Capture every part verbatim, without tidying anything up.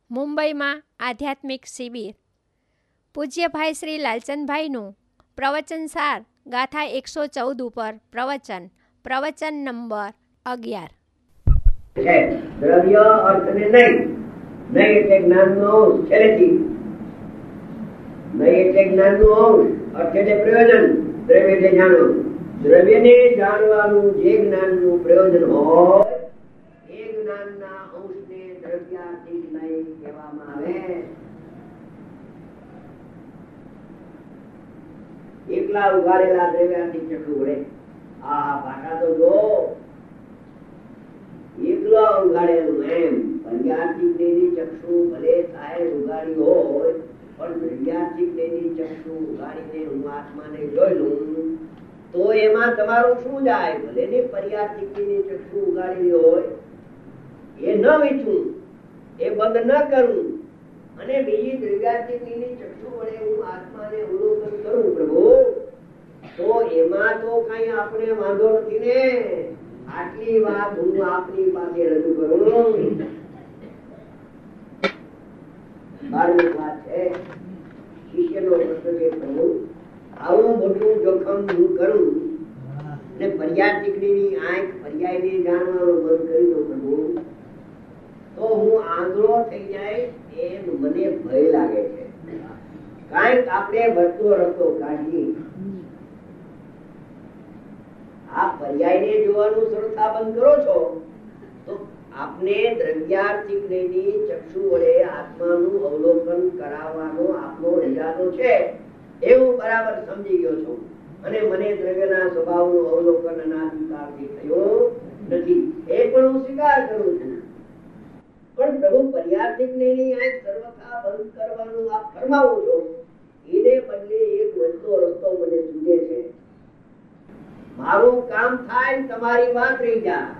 મુંબઈમાં આધ્યાત્મિક શિબિર. પૂજ્યભાઈ શ્રી લાલચંદભાઈનું પ્રવચન સાર ગાથા એકસો ચૌદ ઉપર પ્રવચન. પ્રવચન નંબર અગિયાર. દ્રવ્ય અર્થને નહીં, નહીં એટલે જ્ઞાનનો અંશ છેલ્લેથી, નહીં એટલે જ્ઞાનનો અંશ, અર્થ એટલે પ્રયોજન, દ્રવ્ય એટલે જાણવું. દ્રવ્યને જાણવાનું જે જ્ઞાનનું પ્રયોજન હોય એ જ્ઞાનના અંશને દ્રવ્યાર્થિક નહીં કહેવામાં આવે. એકલા ઉગાડેલા દ્રવ્યાર્થિક ચક્ષુ વડે આ ભાષા તો જો એકલા ઉગાડેલું એમ પર્યાર્થિક દેની ચક્ષુ ભલે સાહેબ ઉગાડી હોય પણ દ્રવ્યાર્થિક દેની ચક્ષુ ઉગાડીને હું આત્માને જોઈ લઉં તો એમાં તમારું શું જાય? ભલે ને પર્યાર્થિક દેની ચક્ષુ ઉગાડેલી હોય એ ન વીચવું, એ બંધ ન કરવું અને બીજી દ્રવ્યાર્થિક દેની ચક્ષુ વડે હું આત્માને અવલોકન કરું પ્રભુ, તો એમાં તો કઈ આપણે વાંધો નથી ને. આટલી વાત હું આપની પાસે રજૂ કરું. બારમી વાત છે, શિષ્યનો પ્રશ્ન છે, પ્રભુ આવું મોટું જોખમ હું કરું ને પર્યાર્થિકની આંખ પર્યાયને જાણવાનું બંધ કરી દઉં પ્રભુ, તો હું આંધળો થઈ જાય એમ મને ભય લાગે છે. કાંઈક આપણે વધતો રસ્તો કાઢીએ. આ પર્યાયને જોવાનું સરળતા બંધ કરો છો તો આપને દ્રવ્યાર્થિક ની ચક્ષુ વડે આત્માનું અવલોકન કરાવવાનો આપનો ઈરાદો છે એવું બરાબર સમજી ગયો છું. અને મને દ્રવ્યના સ્વભાવનું અવલોકન અનાદિકાળથી થયું નથી એ પણ હું સ્વીકાર કરું છું. પણ પ્રભુ પર્યાર્થિક ની આંખ સર્વથા બંધ કરવાનું આપ ફરમાવો છો, એને બદલે એક વધતો રસ્તો મને સૂચે છે. મારું કામ થાય, તમારી વાત રહી જાય.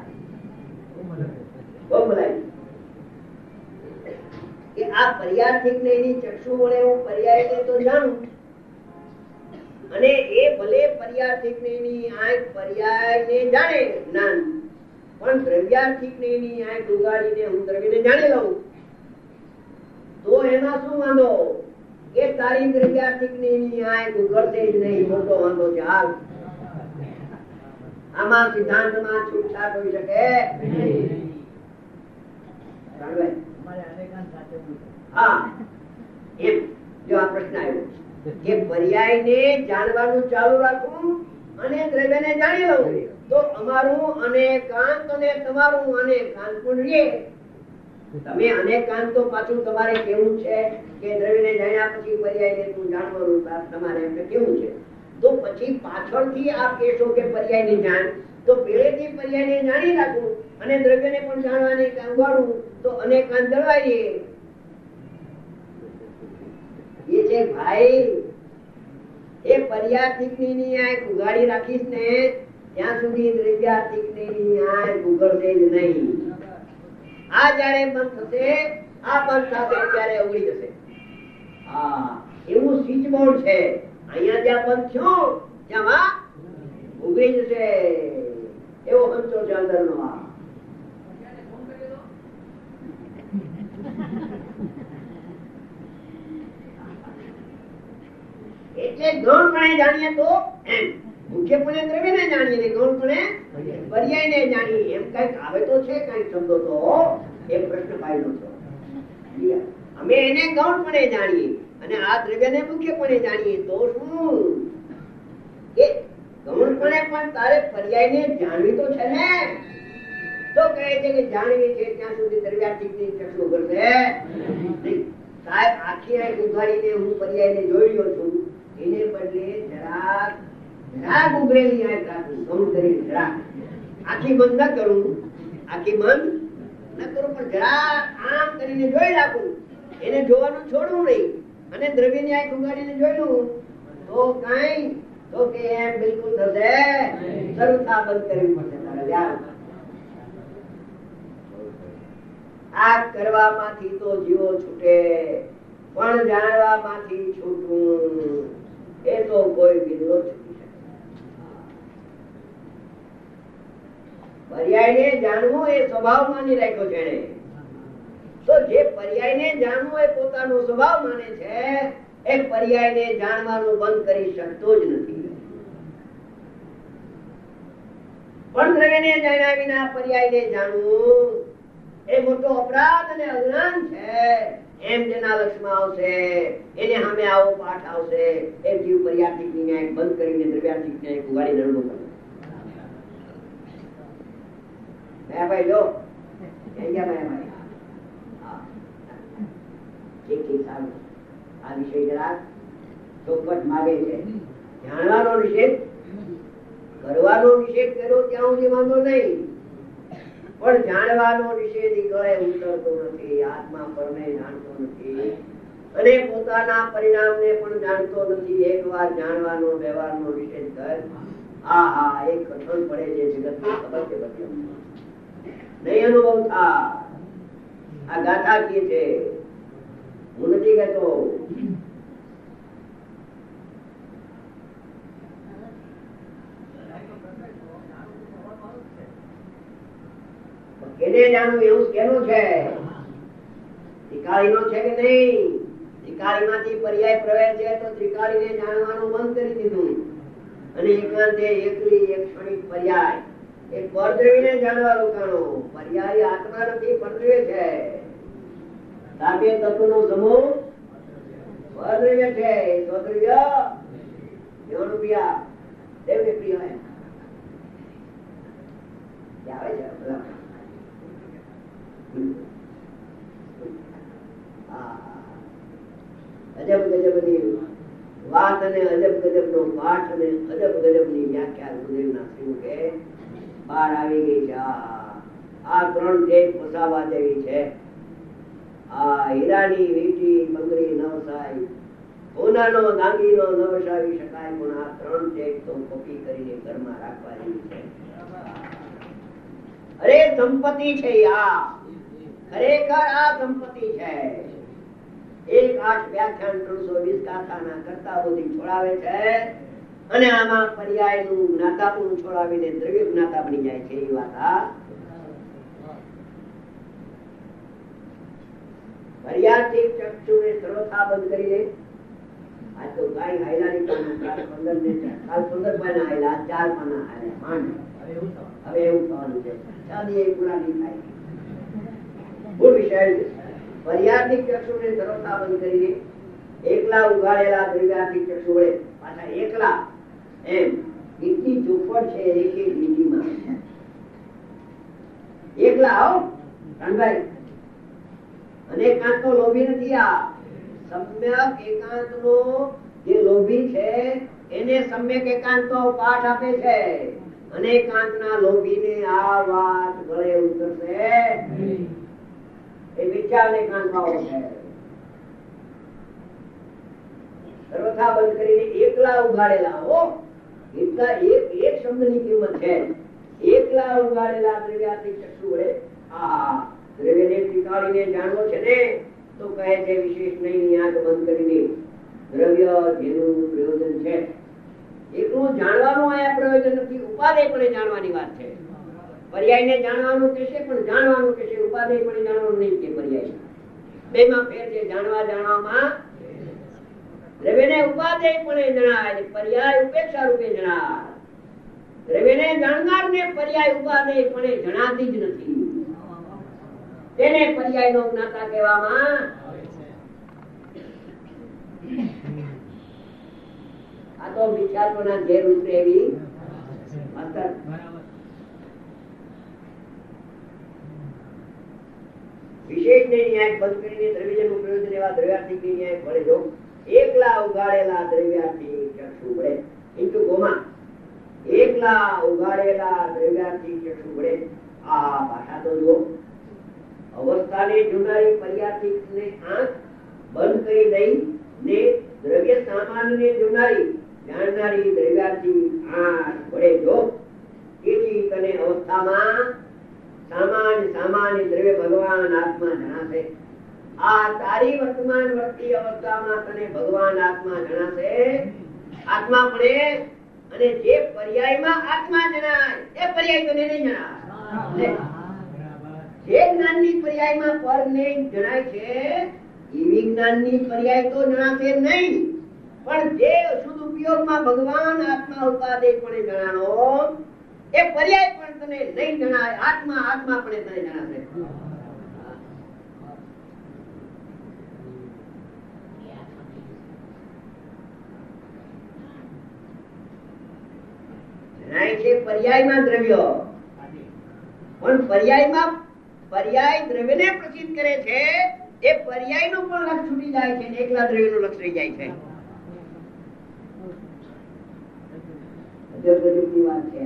કે આ પર્યાર્થિક ને એની ચક્ષુ વડે હું પર્યાયને તો જાણું અને એ ભલે પર્યાર્થિક ને એની આંખ પર્યાયને જાણે જ્ઞાન, પણ દ્રવ્યાર્થિક ને એની આંખ ઉગાડીને હું દ્રવ્યને જાણી લઉં તો એમાં શું વાંધો? કે તારી દ્રવ્યાર્થિક ને એની આંખ ઉઘડશે જ નહીં, મોટો વાંધો છે. હાલ આમાં સિદ્ધાંતમાં છૂટછાટ હોઈ શકે? હા, એમ જો આ પ્રશ્ન આવ્યો કે પર્યાયને જાણવાનું ચાલુ રાખવું અને દ્રવ્યને જાણી લઉં તો અમારું અનેકાંત અને તમારું અનેકાંત પણ રહે. તમે અનેકાંત તો પાછું તમારે કેવું છે કે દ્રવ્યને જાણ્યા પછી પર્યાયને તું જાણવાનું તમારે એમને કેવું છે. તો પછી પાછળથી આપ કહેશો કે પર્યાયને જાણ, તો પેલેથી પર્યાયને જાણી રાખવું અને દ્રવ્યને પણ જાણવાની ઉગાડવું તો અનેકાંત જળવાય. એ છે ભાઈ, એ પર્યાર્થિક ની આંખ ઉગાડી રાખીશ ને ત્યાં સુધી દ્રવ્યાર્થિક ની આંખ ઉગડશે જ નહીં. આ જયારે બંધ થશે, આ બંધ થશે ત્યારે ઉગડી જશે. હા, એવું સ્વિચ બોર્ડ છે. અહીંયા જ્યાં બંધ થયો ત્યાં ઉગડી જશે. એવો હંચો છે અંદર નો. આ એટલે ગૌણપણે જાણીએ તો મુખ્યપણે દ્રવ્યને જાણીએ ને ગૌણપણે પર્યાયને જાણીએ એમ કઈક આવે તો છે. કઈક શબ્દો તો એ પ્રશ્ન પાડ્યો છો. અમે એને ગૌણપણે જાણીએ અને આ દ્રવ્યને મુખ્યપણે જાણીએ તો શું? કે ગૌણપણે પણ તારે પર્યાયને જાણવી તો છે ને. તો કહે છે કે જાણવી છે ત્યાં સુધી દ્રવ્યાર્થિક ની ચક્ષુ ઉઘડશે નહીં. સાહેબ આખી આંખ ઉઘાડીને હું પર્યાયને જોઈ રહ્યો છું, એને બદલે જરાક જરાક ઉઘડેલી આંખ રાખું, ગૌણ કરીને જરાક. આખી બંધ ન કરું, આખી બંધ ન કરું પણ જરાક આમ કરીને જોઈ રાખું. એને જોવાનું છોડવું નહીં અને દ્રવ્યની આંખ ઉગાડીને જોયું તો કઈ તો કે એમ બિલકુલ થશે. સર્વથા બંધ કરવી પડશે તારે. આ કરવામાંથી તો જીવો છૂટે પણ જાણવામાંથી છૂટવું એ તો કોઈ બિંદુ છૂટી શકે. પર્યાયને જાણવું એ સ્વભાવ માની રાખ્યો છે. તો જે પર્યાયને જાણવું એ પોતાનો સ્વભાવ માને છે એ પર્યાયને જાણવાનું બંધ કરી શકતો જ નથી. પણ દ્રવ્યને જાણ્યા વિના પર્યાયને જાણવું એ મોટો અપરાધ અને અજ્ઞાન છે. એમ જેના લક્ષમાં આવશે એને સામે આવો પાઠ આવશે એ જીવ પર્યાર્થિક ન્યાય બંધ કરીને દ્રવ્યાર્થિક ન્યાય ઉગાડી દંડો કરે. ભાઈ જો આ વિષય જરા ચોખવટ માંગે છે. જાણવાનો નિષેધ કરવાનો નિષેધ કર્યો ત્યાં સુધી વાંધો નહીં, પણ જાણવાનો નિષેધ ગળે ઉતરતો નથી. આત્મા પરને જાણતો નથી અને પોતાના પરિણામને પણ જાણતો નથી. એક વાર જાણવાનો વ્યવહારનો નિષેધ કર, હા હા એક કઠણ પડે છે જગત ની ખબર છે બધી નહીં અનુભવ થા. આ ગાથા કે છે, હું નથી કહેતો. કેને જાણવું એવું કેનું છે? ત્રિકાળી નો છે કે નહીં? ત્રિકાળી માંથી પર્યાય પ્રવેશ છે તો ત્રિકાળી ને જાણવાનું બંધ કરી દીધું અને એકાંતે એકલી એક ક્ષણિક પર્યાય એક પરદ્રવ્યને જાણવા રોકાણો. પર્યાય આત્મા નથી, પરદ્રવ્ય છે. સામે તત્વનો સમૂહ પરદ્રવ્ય છે. સ્વદ્રવ્ય રૂપિયા દેવ કે પ્રિય આવે છે. અજબ ગજબ ની વાત અને અજબ ગજબ નો પાઠ અને અજબ ગજબ ની વ્યાખ્યા ગુરુદેવ ના શ્રીમુખે બહાર આવી ગઈ છે. આ ત્રણ દેહ ફસાવા જેવી છે. આ હીરાની વીટી બંગડી ન વસાય, સોનાનો દાગીનો ન વસાવી શકાય, પણ આ ત્રણ દેહ તો કોપી કરીને ઘરમાં રાખવા જેવી છે. અરે સંપત્તિ છે. આ ખરેખર આ સંપત્તિ છે. એક આઠ વ્યાખ્યાન ત્રણસો વીસ ગાથાના કરતા બધી છોડાવે છે અને આમાં પર્યાય નું જ્ઞાતાપણું છોડાવીને દ્રવ્ય જ્ઞાતા બની જાય છે. એ વાત આ પર્યાર્થિક ચક્ષુને સર્વથા બંધ કરી દે. આ તો કઈ હાયલાની કાલ પંદર ને કાલ પંદર પાના હાયલા, ચાર પાના હાયલા માંડ. હવે એવું થવાનું છે. ચાલી એ પૂરા નહીં થાય. મૂળ વિષય પર્યાર્થિક ચક્ષુને સર્વથા બંધ કરીને એકલા ઉગાડેલા દ્રવ્યાર્થિક ચક્ષુ વડે પાછા એકલા એમ એટલી ચોખવટ છે એક એક લીટીમાં. એકલા આવો રણભાઈ અને એકાંત નો લોભી નથી. આ સમ્યક એકાંત નો જે લોભી છે એને સમ્યક એકાંત નો પાઠ આપે છે અને એકાંત ના લોભી ને આ વાત ગળે ઉતરશે એ વિચારને કાંતાઓ છે. સર્વથા બંધ કરીને એકલા ઉગાડેલા હો એટલા એક એક શબ્દની કિંમત છે. એકલા ઉગાડેલા દ્રવ્યાર્થિક ચક્ષુ વડે આ દ્રવ્યને ત્રિકાળીને જાણવો છે ને તો કહે છે વિશેષ નહીં આંખ બંધ કરીને દ્રવ્ય જેનું પ્રયોજન છે એકલું જાણવાનું આયા પ્રયોજન નથી, ઉપાદેય પણ જાણવાની વાત છે. પર્યાયને જાણવાનું કહેશે પણ જાણવાનું કહેશે, ઉપાદેય પણ જાણવાનું નહીં કે પર્યાય. બે માં ફેર છે. જાણવા જાણવામાં દ્રવ્યને ઉપાદેય પણ જણાય, પર્યાય ઉપેક્ષા રૂપે જણાય. દ્રવ્યને જાણનાર ને પર્યાય ઉપાદેય પણ જણાતી જ નથી. તેને પર્યાય નો જ્ઞાતા કહેવામાં. આ તો વિચારોના ઘેર ઉતરે એવી વિશેષ ન્યાય બંધ કરીને દ્રવ્યનું પ્રયોજન એવા દ્રવ્યાર્થિક ન્યાય ભળે જો એકલા ઉગાડેલા દ્રવ્યાર્થિક ચક્ષુ વડે ઇન્ટુ ગોમા એકલા ઉગાડેલા દ્રવ્યાર્થિક ચક્ષુ વડે આ ભાષા તો જો અવસ્થાને જોનારી પર્યાર્થિક ને આંખ બંધ કરી દઈ ને દ્રવ્ય સામાન્ય જોનારી જાણનારી દ્રવ્યાર્થી આંખ વડે જો તેથી તને અવસ્થામાં સામાન્ય સામાન્ય દ્રવ્ય ભગવાન આત્મા જણાશે. આ તારી વર્તમાન વર્તી અવસ્થામાં તને ભગવાન આત્મા જણાશે. આત્મા પડે અને જે પર્યાયમાં આત્મા જણાય એ પર્યાય તને નહીં જણાય. જે જ્ઞાનની પર્યાયમાં પર ને જણાય છે એવી જ્ઞાનની પર્યાય તો જણાશે નહીં, પણ જે અશુદ્ધ ઉપયોગમાં ભગવાન આત્મા ઉપાદેય પણ જણાનો એ પર્યાય પણ તને નહીં જણાય. આત્મા આત્મા પણ તને જણાશે. જણાય છે પર્યાયમાં દ્રવ્ય, પણ પર્યાયમાં પર્યાય દ્રવ્યને પ્રસિદ્ધ કરે છે. એ પર્યાયનું પણ લક્ષ છૂટી જાય છે, એકલા દ્રવ્યનું લક્ષ રહી જાય છે. વાત છે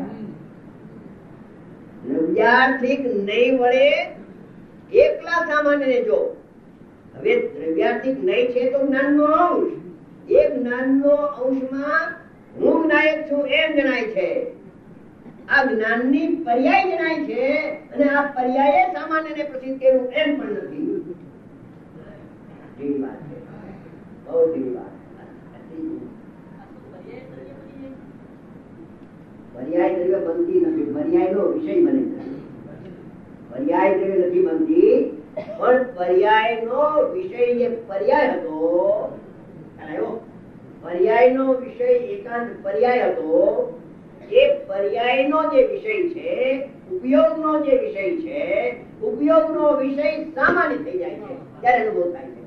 દ્રવ્યાર્થિક નહીં વળે એકલા સામાન્ય ને જો. હવે દ્રવ્યાર્થિક નહીં છે તો જ્ઞાન નો અંશ, એ જ્ઞાન નો અંશમાં હું જ્ઞાયક છું એમ જણાય છે. આ જ્ઞાન ની પર્યાય જણાય છે, અને આ પર્યાય સામાન્ય ને પ્રસિદ્ધ કર્યું એમ પણ નથી. વાત છે બહુ ધીરી વાત. પર્યાય દ્રવ્ય બનતી નથી, પર્યાય નો વિષય બને છે. પર્યાય દ્રવ્ય નથી બનતી, પણ પર્યાય નો વિષય જે પર્યાય હતો, પર્યાય નો વિષય એકાંત પર્યાય હતો, એ પર્યાય નો જે વિષય છે, ઉપયોગ નો જે વિષય છે, ઉપયોગ નો વિષય સામાન્ય થઈ જાય છે ત્યારે અનુભવ થાય છે.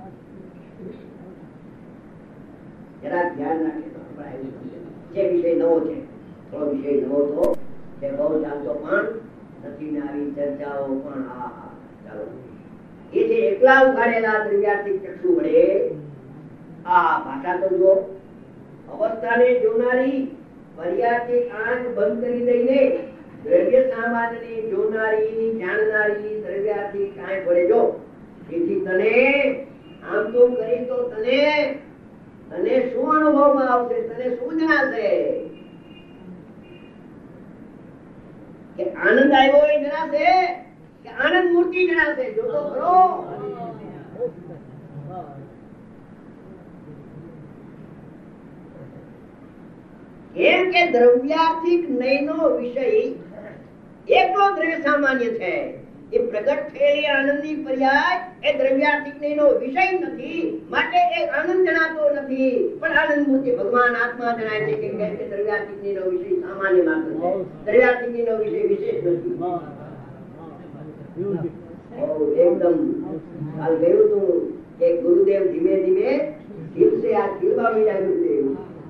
જરા ધ્યાન રાખે તો જે વિષય નવો છે, થોડો વિષય નવો તો તે બહુ ચાલતો પણ નથી ને આવી ચર્ચાઓ પણ આ ચાલો એ જે એકલા ઉઘાડેલા દ્રવ્યાર્થિક ચક્ષુ વડે આ ભાષા તો જો અવસ્થાને જોનારી પર્યાર્થિક આંખ બંધ કરી દઈને દ્રવ્ય સામાન્ય જોનારી જાણનારી દ્રવ્યાર્થિક આંખ વડે જો. તેથી તને આમ તો કરી તો તને તને શું અનુભવમાં આવશે, તને શું જણાશે? કે આનંદ આવ્યો એ જણાશે કે આનંદ મૂર્તિ જણાશે? જો તો ખરો. કેમ કે દ્રવ્યાર્થિક નયનો વિષય એકલો દ્રવ્ય સામાન્ય છે. એ પ્રગટ થયેલી આનંદની પર્યાય એ દ્રવ્યાર્થિક નયનો વિષય નથી, માટે એ આનંદ જણાતો નથી. પણ આનંદ મૂર્તિ ભગવાન આત્મા જણાય છે. કે કેમ કે દ્રવ્યાર્થિક નયનો વિષય સામાન્ય માત્ર છે, દ્રવ્યાર્થિક નયનો વિષય વિશેષ નથી. એકદમ કાલ ગયું તું કે ગુરુદેવ ધીમે ધીમે દિવસે આ ખીલવા મળ્યા. ગુરુદેવ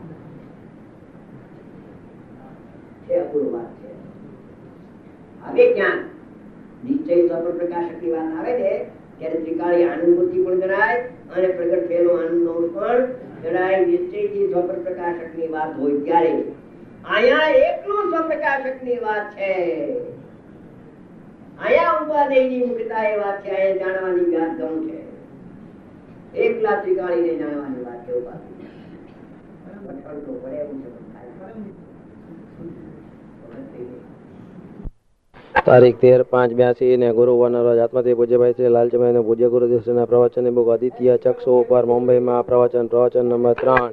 છે અપૂર્વ વાત છે. હવે ક્યાં નિશ્ચય સ્વપ્ન પ્રકાશક ની વાત આવે છે ત્યારે ત્રિકાળી આનંદ મૂર્તિ પણ જણાય અને પ્રગટ થયેલો આનંદ નો પણ જણાય. નિશ્ચય થી સ્વપ્ન પ્રકાશક ની વાત હોય ત્યારે અહીંયા એકલું સ્વપ્રકાશક ની વાત છે. અહીંયા ઉપાદેય ની મુક્તતા એ વાત છે. અહીંયા જાણવાની વાત ઘણું છે. એકલા ત્રિકાળી ને જાણવાની વાત છે. ઉપાદેય તો પડે એવું છે. તારીખ તેર પાંચ બ્યાસી ને ગુરુવારના રોજ આત્માથી પૂજ્યભાઈ શ્રી લાલચંદભાઈ ને પૂજ્ય ગુરુદેવના પ્રવચન ની બુક આદિત્ય ચક્ષુ ઉપર મુંબઈમાં પ્રવચન પ્રવચન નંબર ત્રણ.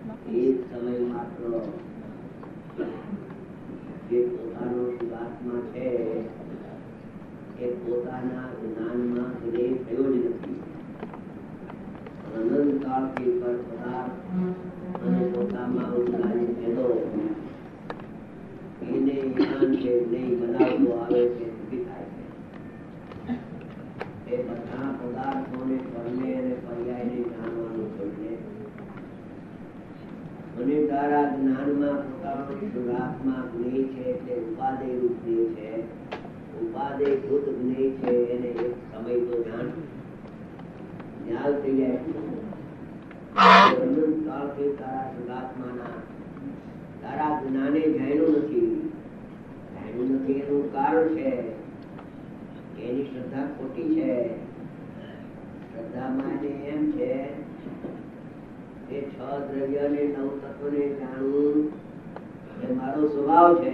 તારા જ્ઞાને જાણ્યું નથી, જાણ્યું નથી એનું કારણ છે એની શ્રદ્ધા ખોટી છે. શ્રદ્ધામાં એમ છે કે છ દ્રવ્ય ને નવ તત્વ ને જાણવું એ મારો સ્વભાવ છે.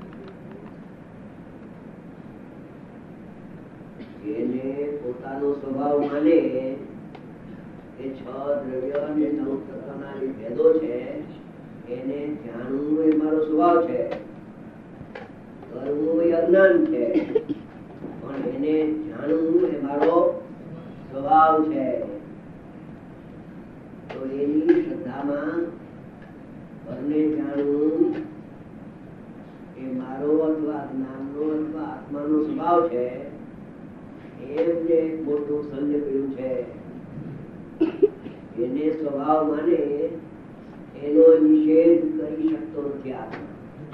એને પોતાનો સ્વભાવ માને કે છ દ્રવ્ય અને નવ તત્વના જે ભેદો છે એને જાણવું એ મારો સ્વભાવ છે. કરવું એ અજ્ઞાન છે. પણ પણ એને જાણવું એ મારો સ્વભાવ છે. તો એની શ્રદ્ધામાં પરને જાણવું એ મારો અથવા જ્ઞાનનો અથવા આત્માનો સ્વભાવ છે. એમ જે મોટું સંજય કર્યું છે એને સ્વભાવ માને એનો નિષેધ કરી શકતો નથી આત્મા.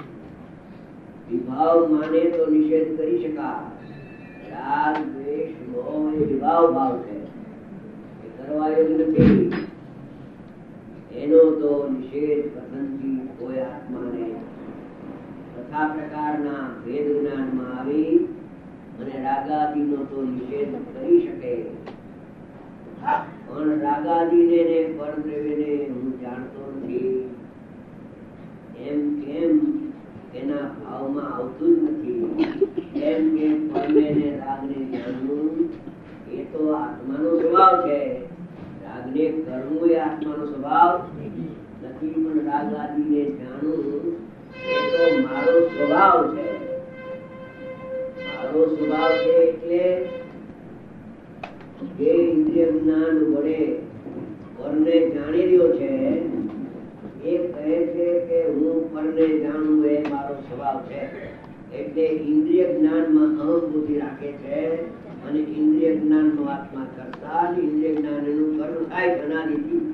વિભાવ માને તો નિષેધ કરી શકાય. રાગ દ્વેષ મોહ એ વિભાવ ભાવ છે, એ કરવા યોગ્ય નથી. એનો તો નિષેધ પસંદગી કોઈ આત્માને તથા પ્રકારના ભેદ જ્ઞાનમાં આવી અને રાગાદિનો તો નિષેધ કરી શકે. પણ રાગાદિને ને પરદ્રવ્યને હું જાણતો નથી એમ કેમ એના ભાવમાં આવતું જ નથી. એમ કે પરને ને રાગને જાણવું એ તો આત્માનો સ્વભાવ છે. રાગને કરવું એ આત્માનો સ્વભાવ નથી, પણ રાગાદિને જાણવું એ તો મારો સ્વભાવ છે. મારો સ્વભાવ છે એટલે જે ઇન્દ્રિય જ્ઞાન વડે પરને જાણી રહ્યો છે એ કહે છે કે હું પરને જાણું એ મારો સ્વભાવ છે. એટલે ઇન્દ્રિય જ્ઞાનમાં અહમ બુદ્ધિ રાખે છે અને ઇન્દ્રિય જ્ઞાન નો આત્મા કરતા ઇન્દ્રિય જ્ઞાન એનું કર્મ થાય અનાદિથી.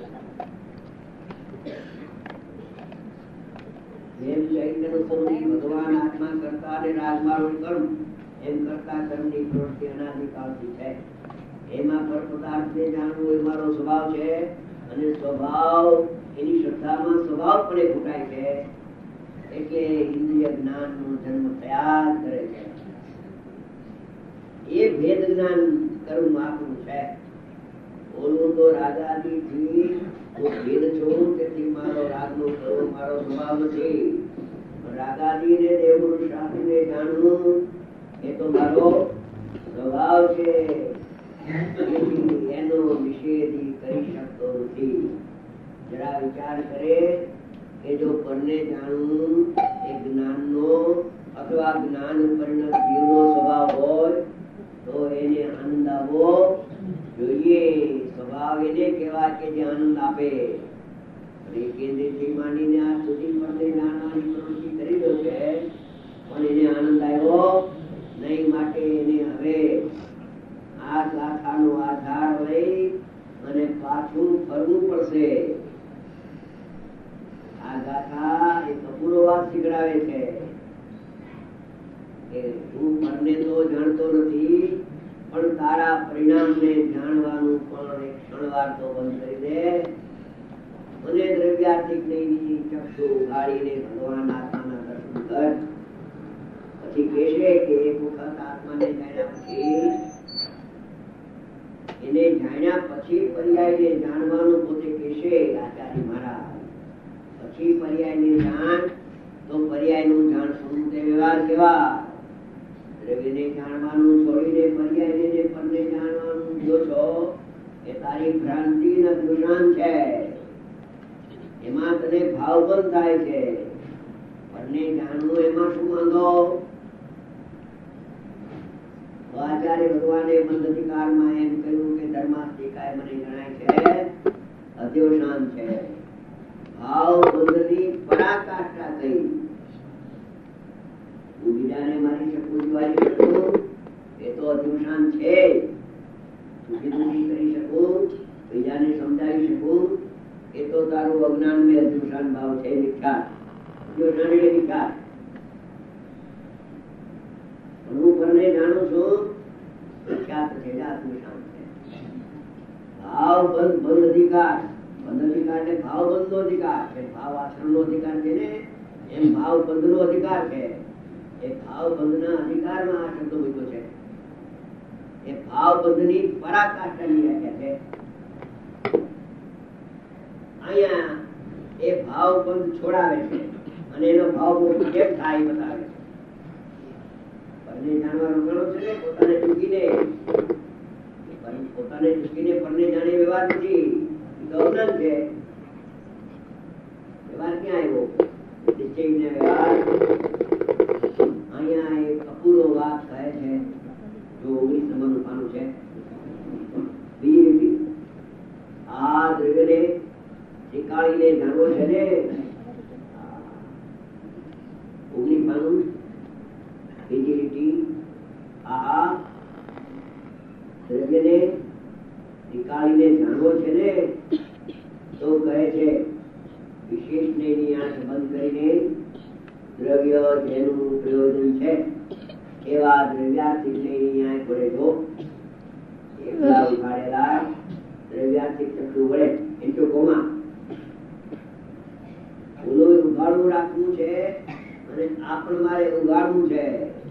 જેમ ચૈતન્ય સ્વરૂપ ભગવાન આત્મા કરતા અને રાજમારું કર્મ એમ કરતા કર્મની પ્રવૃત્તિ અનાદિકાળથી છે. એમાં પર પદાર્થને જાણવું એ મારો સ્વભાવ છે અને સ્વભાવ એની શ્રદ્ધામાં સ્વભાવ પણ ઘૂંટાય છે. એટલે ઇન્દ્રિય જ્ઞાન નો જન્મ થયા કરે છે. એ ભેદ જ્ઞાન કરવું આપણું છે. બોલવું તો રાગાદી થી હું ભેદ છું, તેથી મારો રાગનો કરવો મારો સ્વભાવ નથી. રાગાદી ને દેવગુરુ શાસ્ત્રીને જાણવું એ તો મારો સ્વભાવ છે. એનો નિષેધ કરી શકતો નથી. જરા વિચાર કરે કે જો પરને જાણવું એ જ્ઞાનનો અથવા જ્ઞાન પરિણત જીવનો સ્વભાવ હોય તો એને આનંદ આવવો જોઈએ. સ્વભાવ એને કહેવાય કે જે આનંદ આપે. કેન્દ્રથી માંડીને આ સુધી પરને જાણવાની પ્રવૃત્તિ કરી દો છે પણ એને આનંદ આવ્યો નહીં. માટે એને હવે આ ગાથાનો આધાર લઈ અને પાછું ફરવું પડશે. આ ગાથા એક અપૂરો વાત શીખડાવે છે કે હું પરને તો જાણતો નથી પણ તારા પરિણામને જાણવાનું પણ એક ક્ષણવાર તો બંધ કરી દે. મને દ્રવ્યાર્થિક નહીં ચક્ષુ ઉઘાડીને ભગવાન આત્માના દર્શન કર. પછી કહેશે કે એક વખત આત્માને જાણ્યા પછી એને જાણ્યા પછી પર્યાયને જાણવાનું પોતે કહેશે આચાર્ય મહારાજ. પછી પર્યાયને જાણ તો પર્યાયનું જાણશું તે વ્યવહાર કેવા. દ્રવ્યને જાણવાનું છોડીને પર્યાયને પરને જાણવાનું જો છો એ તારી ભ્રાંતિ ના દુષાન છે. એમાં તને ભાવ બંધ થાય છે. પરને જાણવું એમાં શું વાંધો. આચાર્ય ભગવાને બંધ અધિકારમાં એમ કહ્યું કે ધર્માસ્તિકાય મને જણાય છે અદ્યોશાન છે. ભાવ બંધની પરાકાષ્ઠા કહી. હું બીજાને મારી શકું જીવાડી શકું એ તો અદ્યોશાન છે. સુખી દુઃખી કરી શકું, બીજાને સમજાવી શકું એ તો તારું અજ્ઞાન મેં અદ્યોશાન ભાવ છે. વિખ્યાત અદ્યોશાન એટલે વિખ્યાત. હું પરને જાણું છું વિખ્યાત છે. આત્મશાન છે. ભાવ બંધ બંધ અધિકાર. બંધ અધિકાર એટલે ભાવ બંધ નો અધિકાર છે. ભાવ આશ્રમ નો અધિકાર છે ને એમ ભાવ બંધ નો અધિકાર છે. એ ભાવ બંધ ના અધિકાર માં આ શબ્દ મૂક્યો છે. એ ભાવ બંધ ની પરાકાષ્ઠાની વ્યાખ્યા છે. અહીંયા એ ભાવ બંધ છોડાવે છે અને એનો ભાવ કેમ થાય બતાવે છે. પરને જાણવાનો ઘણો છે ને પોતાને ચૂકીને પોતાને ચૂકીને પરને જાણે વ્યવહાર નથી. અજ્ઞાન છે. વ્યવહાર ક્યાં આવ્યો? નિશ્ચય ને વ્યવહાર. અહીંયા એક અપૂરો વાત કહે છે જો ઓગણીસ નંબરનું પાનું છે. બીજી લીટી આ દ્રવ્યને શીકાળીને જાણવો છે ને, ઓગણીસ પાનું બીજી લીટી આ દ્રવ્યને શીકાળીને જાણવો છે ને તો કહે છે વિશેષ ની આંખ બંધ કરીને દ્રવ્ય જેનું પ્રયોજન છે એવા દ્રવ્યાર્થિક ની આંખ વડે જો એકલા ઉઘાડેલા દ્રવ્યાર્થિક ચક્ષુ વડે ઇન્ટુ કોમા ઓલું ઉઘાડું રાખવું છે અને આપણ મારે ઉઘાડવું છે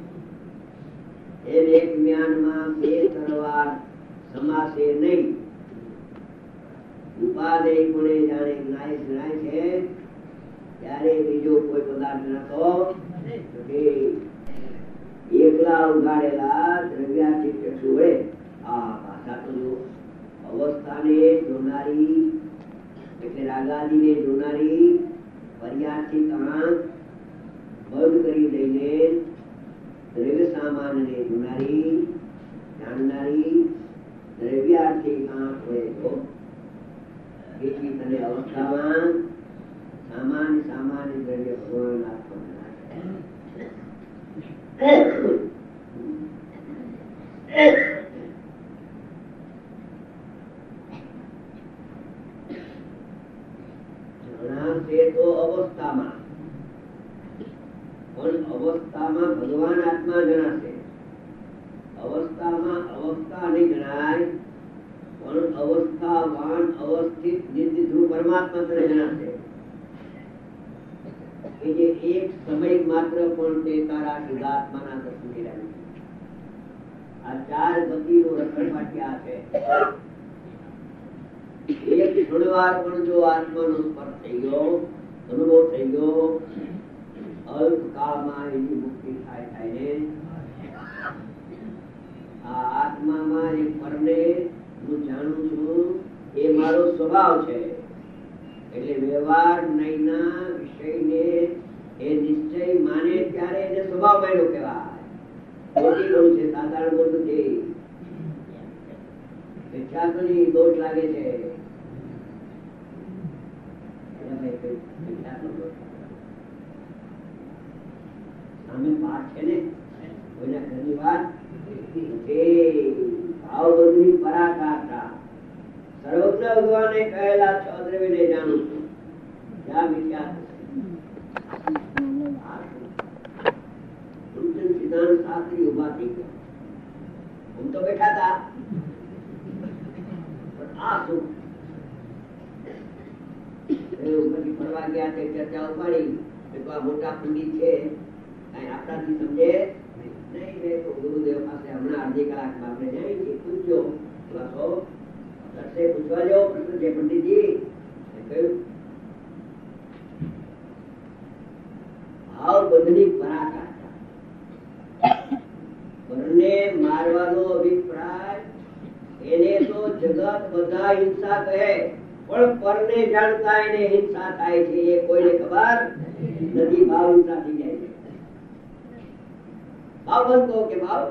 એમ એક જ્ઞાનમાં બે તરવાર સમાસે નહીં. ઉપાદેય કોને જાણે જ્ઞાય જણાય છે ત્યારે બીજો કોઈ પદાર્થ નતો નથી. એકલા ઉઘાડેલા દ્રવ્યાર્થિક ચક્ષુ વડે આ ભાષા તો જો અવસ્થાને જોનારી એટલે રાગાદીને જોનારી પર્યાર્થિક આંખ બંધ કરી દઈને દ્રવ્ય સામાનને જોનારી જાણનારી દ્રવ્યાર્થિક આંખ વડે જો એથી તને અવસ્થામાં સામાન્ય સામાન્ય દ્રવ્ય ભગવાન આપવાના જણાશે તો અવસ્થામાં, પણ અવસ્થામાં ભગવાન આત્મા જણાશે. અવસ્થામાં અવસ્થા નહીં જણાય પણ અવસ્થાવાન અવસ્થિત નિર્દિધ્રુવ પરમાત્મા તને જણાશે કે જે એક સમય માત્ર પણ તે તારા શુદ્ધાત્માના દર્શન કર્યા. આ ચાર ગતિનું રક્ષણ પાટ્યા છે. એક ક્ષણવાર પણ જો આત્માનો સ્પર્શ થઈ ગયો, અનુભવ થઈ ગયો, અલ્પકાળમાં એની મુક્તિ થાય થાય ને આ આત્મામાં એક પરને હું જાણું છું એ મારો સ્વભાવ છે. એટલે વ્યવહાર નયના વિષયને એ નિશ્ચય માને ત્યારે એને સ્વભાવ માન્યો કહેવાય. ખોટી બોલ છે, સાધારણ બોલ નથી. વિખ્યાતોની દોષ લાગે છે. સામે પાઠ છે ને કોઈના ઘરની વાત ભાવ બધું પરાકાષ્ઠા સર્વજ્ઞ ભગવાને કહેલા છ દ્રવ્યને જાણું છું ત્યાં વિખ્યાત સિદ્ધાંત શાસ્ત્રી ઉભા થઈ ગયા. હું તો બેઠા હતા પણ આ શું ઉપરથી ફરવા ગયા તે ચર્ચા ઉપાડી આ મોટા પંડિત છે કઈ આપણાથી સમજે નહીં. ગુરુદેવ પાસે હમણાં અડધી કલાક આપણે જાય છે પૂછજો પૂછવા જાઓ પ્રશ્ન છે પંડિતજી કહ્યું ભાવ બધની પરાકાષ્ઠા પરને મારવાનો અભિપ્રાય એને તો જગત બધા હિંસા કહે પણ પરને જાણતા એને હિંસા થાય છે એ કોઈને ખબર નથી. ભાવ હિંસા થઈ જાય છે. ભાવ બંધ કહો કે ભાવ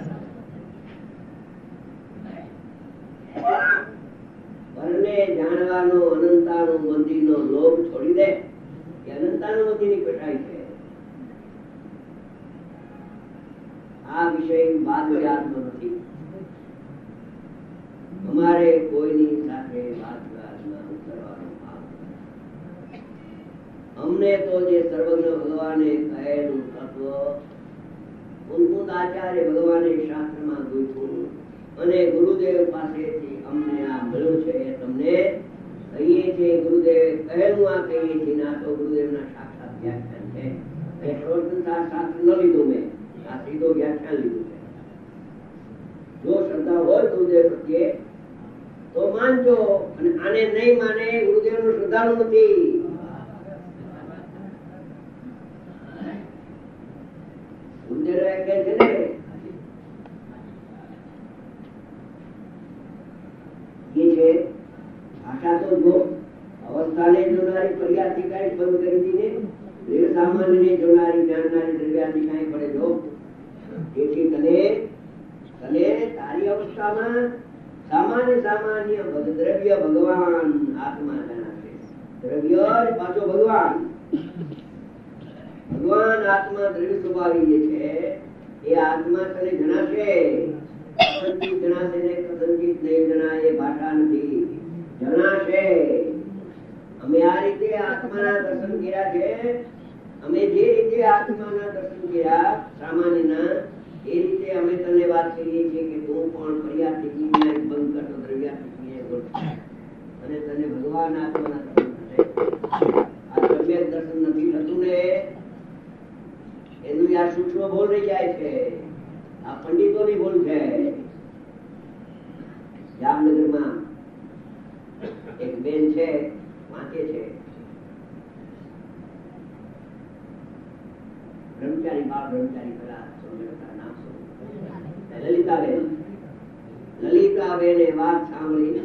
પરને જાણવાનો અનંતાનો મંદિરનો લોભ છોડી દે કે અનંતાનો મંદિરની કટાઈ છે. આ વિષય વાત યાદમાં નથી. અમારે કોઈની સાથે વાત કરવાનો ભાવ. અમને તો જે સર્વજ્ઞ ભગવાને કહેલું તત્વ ઉન્મુદ આચાર્ય ભગવાને શાસ્ત્રમાં ગૂંથ્યું અને ગુરુદેવ પાસેથી અમને આ મળ્યું છે તમને કહીએ છીએ. ગુરુદેવે કહેલું આ કહીએ છીએ ના તો ગુરુદેવના સાક્ષાત વ્યાખ્યાન છે. એ સ્વતંત્ર શાસ્ત્ર ન લીધું મેં, આ સીધો વ્યાખ્યાન લીધું છે. જો શ્રદ્ધા હોય ગુરુદેવ પ્રત્યે તો માનજો અને આને નહીં માને ગુરુદેવ નું શ્રદ્ધાનું નથી. ગુરુદેવ કહે છે ને એ છે ભાષા તો જો અવસ્થાને જોનારી પર્યાતિકાઈ બંધ કરી દીને દેવ સામાન્યને જોનારી જાણનારી દ્રવ્યાતિકાઈ પડે જો તેથી તને તને અવસ્થામાં સામાન્ય સામાન્ય દ્રવ્ય ભગવાન આત્મા જણાશે. દ્રવ્ય જ પાછો ભગવાન. ભગવાન આત્મા દ્રવ્ય સ્વભાવી જે છે એ આત્મા તને જણાશે. કસંચિત જણાશે ને કસંચિત નહીં જણાય એ ભાષા નથી, જણાશે. અમે આ રીતે આત્માના દર્શન કર્યા છે. અમે જે રીતે આત્માના દર્શન કર્યા સામાન્યના, એ રીતે અમે તને વાત કરીએ છીએ કે તું પણ ફરિયાદ બંધ કરતો દ્રવ્યા અને તને ભગવાન આત્માના દર્શન થશે. આ સમ્યક દર્શન નથી થતું ને એનું આ સૂક્ષ્મ ભૂલ રહી જાય છે. આ પંડિતોની ભૂલ છે. જામનગરમાં એક બેન છે, વાંચે છે, બ્રહ્મચારી બાળ બ્રહ્મચારી પેલા નામ શું, લલિતાબેન. લલિતાબેને વાત સાંભળી,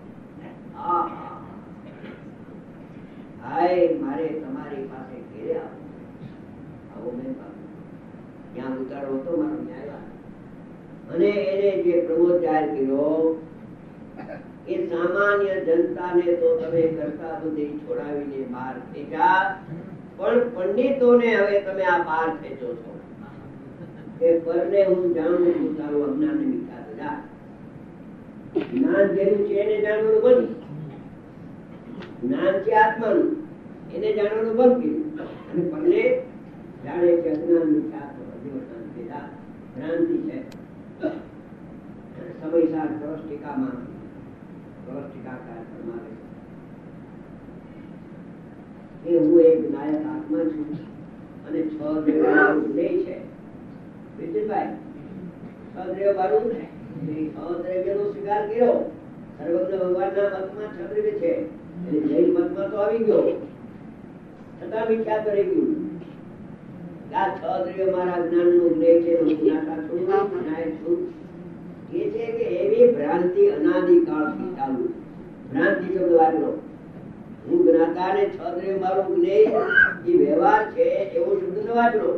હાય મારે તમારી પાસે ઘેરે આવો. આવો બેન, ત્યાં ઉતારો હતો મારો ન્યાય. અને એને જે પ્રમોચાર કર્યો એ સામાન્ય જનતાને તો તમે કરતા બધી છોડાવીને બહાર ખેંચા, પણ પંડિતોને હવે તમે આ બહાર ખેંચો છો કે પરને હું જાણું છું તારું અજ્ઞાન વિકાસ જા. જ્ઞાન જેનું છે એને જાણવાનું બંધ. જ્ઞાન છે આત્માનું, એને જાણવાનું બંધ કર્યું. અને પરને જાણે છે અજ્ઞાન વિકાસ ભ્રાંતિ છે. સમયસાર દસ ટીકામાં દસ ટીકાકાર ફરમાવે છે કે હું એક નાયક આત્મા છું અને છ દ્રવ્યો ઉદય છે. વિજયભાઈ, છ દ્રવ્યો બારું ને છ દ્રવ્યનો સ્વીકાર કર્યો. સર્વજ્ઞ ભગવાનના મતમાં છ દ્રવ્ય છે એટલે જૈન મતમાં તો આવી ગયો, છતાં વિખ્યાત રહી ગયું. આ છ દ્રવ્યો મારા જ્ઞાન નું ઉદય છે. નાયક છું એ છે કે એવી ભ્રાંતિ અનાદિકાળથી ચાલુ. ભ્રાંતિ શબ્દ વાપરો. હું જ્ઞાતા ને છ દ્રવ્ય મારું જ્ઞેય એ વ્યવહાર છે એવો શબ્દ ન વાપરો.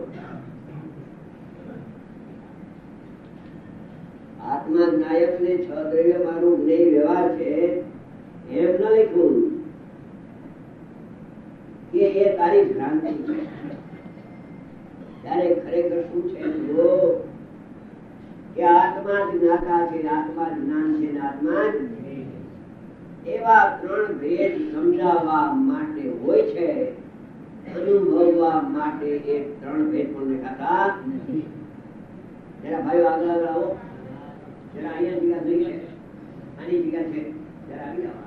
આત્મા જ્ઞાયક ને છ દ્રવ્ય મારું જ્ઞેય વ્યવહાર છે એમ ન લખવું કે એ તારી ભ્રાંતિ છે. ત્યારે ખરેખર શું છે કે આત્મા જ જ્ઞાતા છે, આત્મા જ જ્ઞાન છે, આત્મા જ એવા ત્રણ ભેદ સમજાવવા માટે હોય છે. અનુભવવા માટે એ ત્રણ ભેદ પણ દેખાતા નથી. જરા ભાઈઓ આગળ આગળ આવો. જરા અહીંયા જગ્યા નહીં છે, આની જગ્યા છે, જરા આવી જાઓ.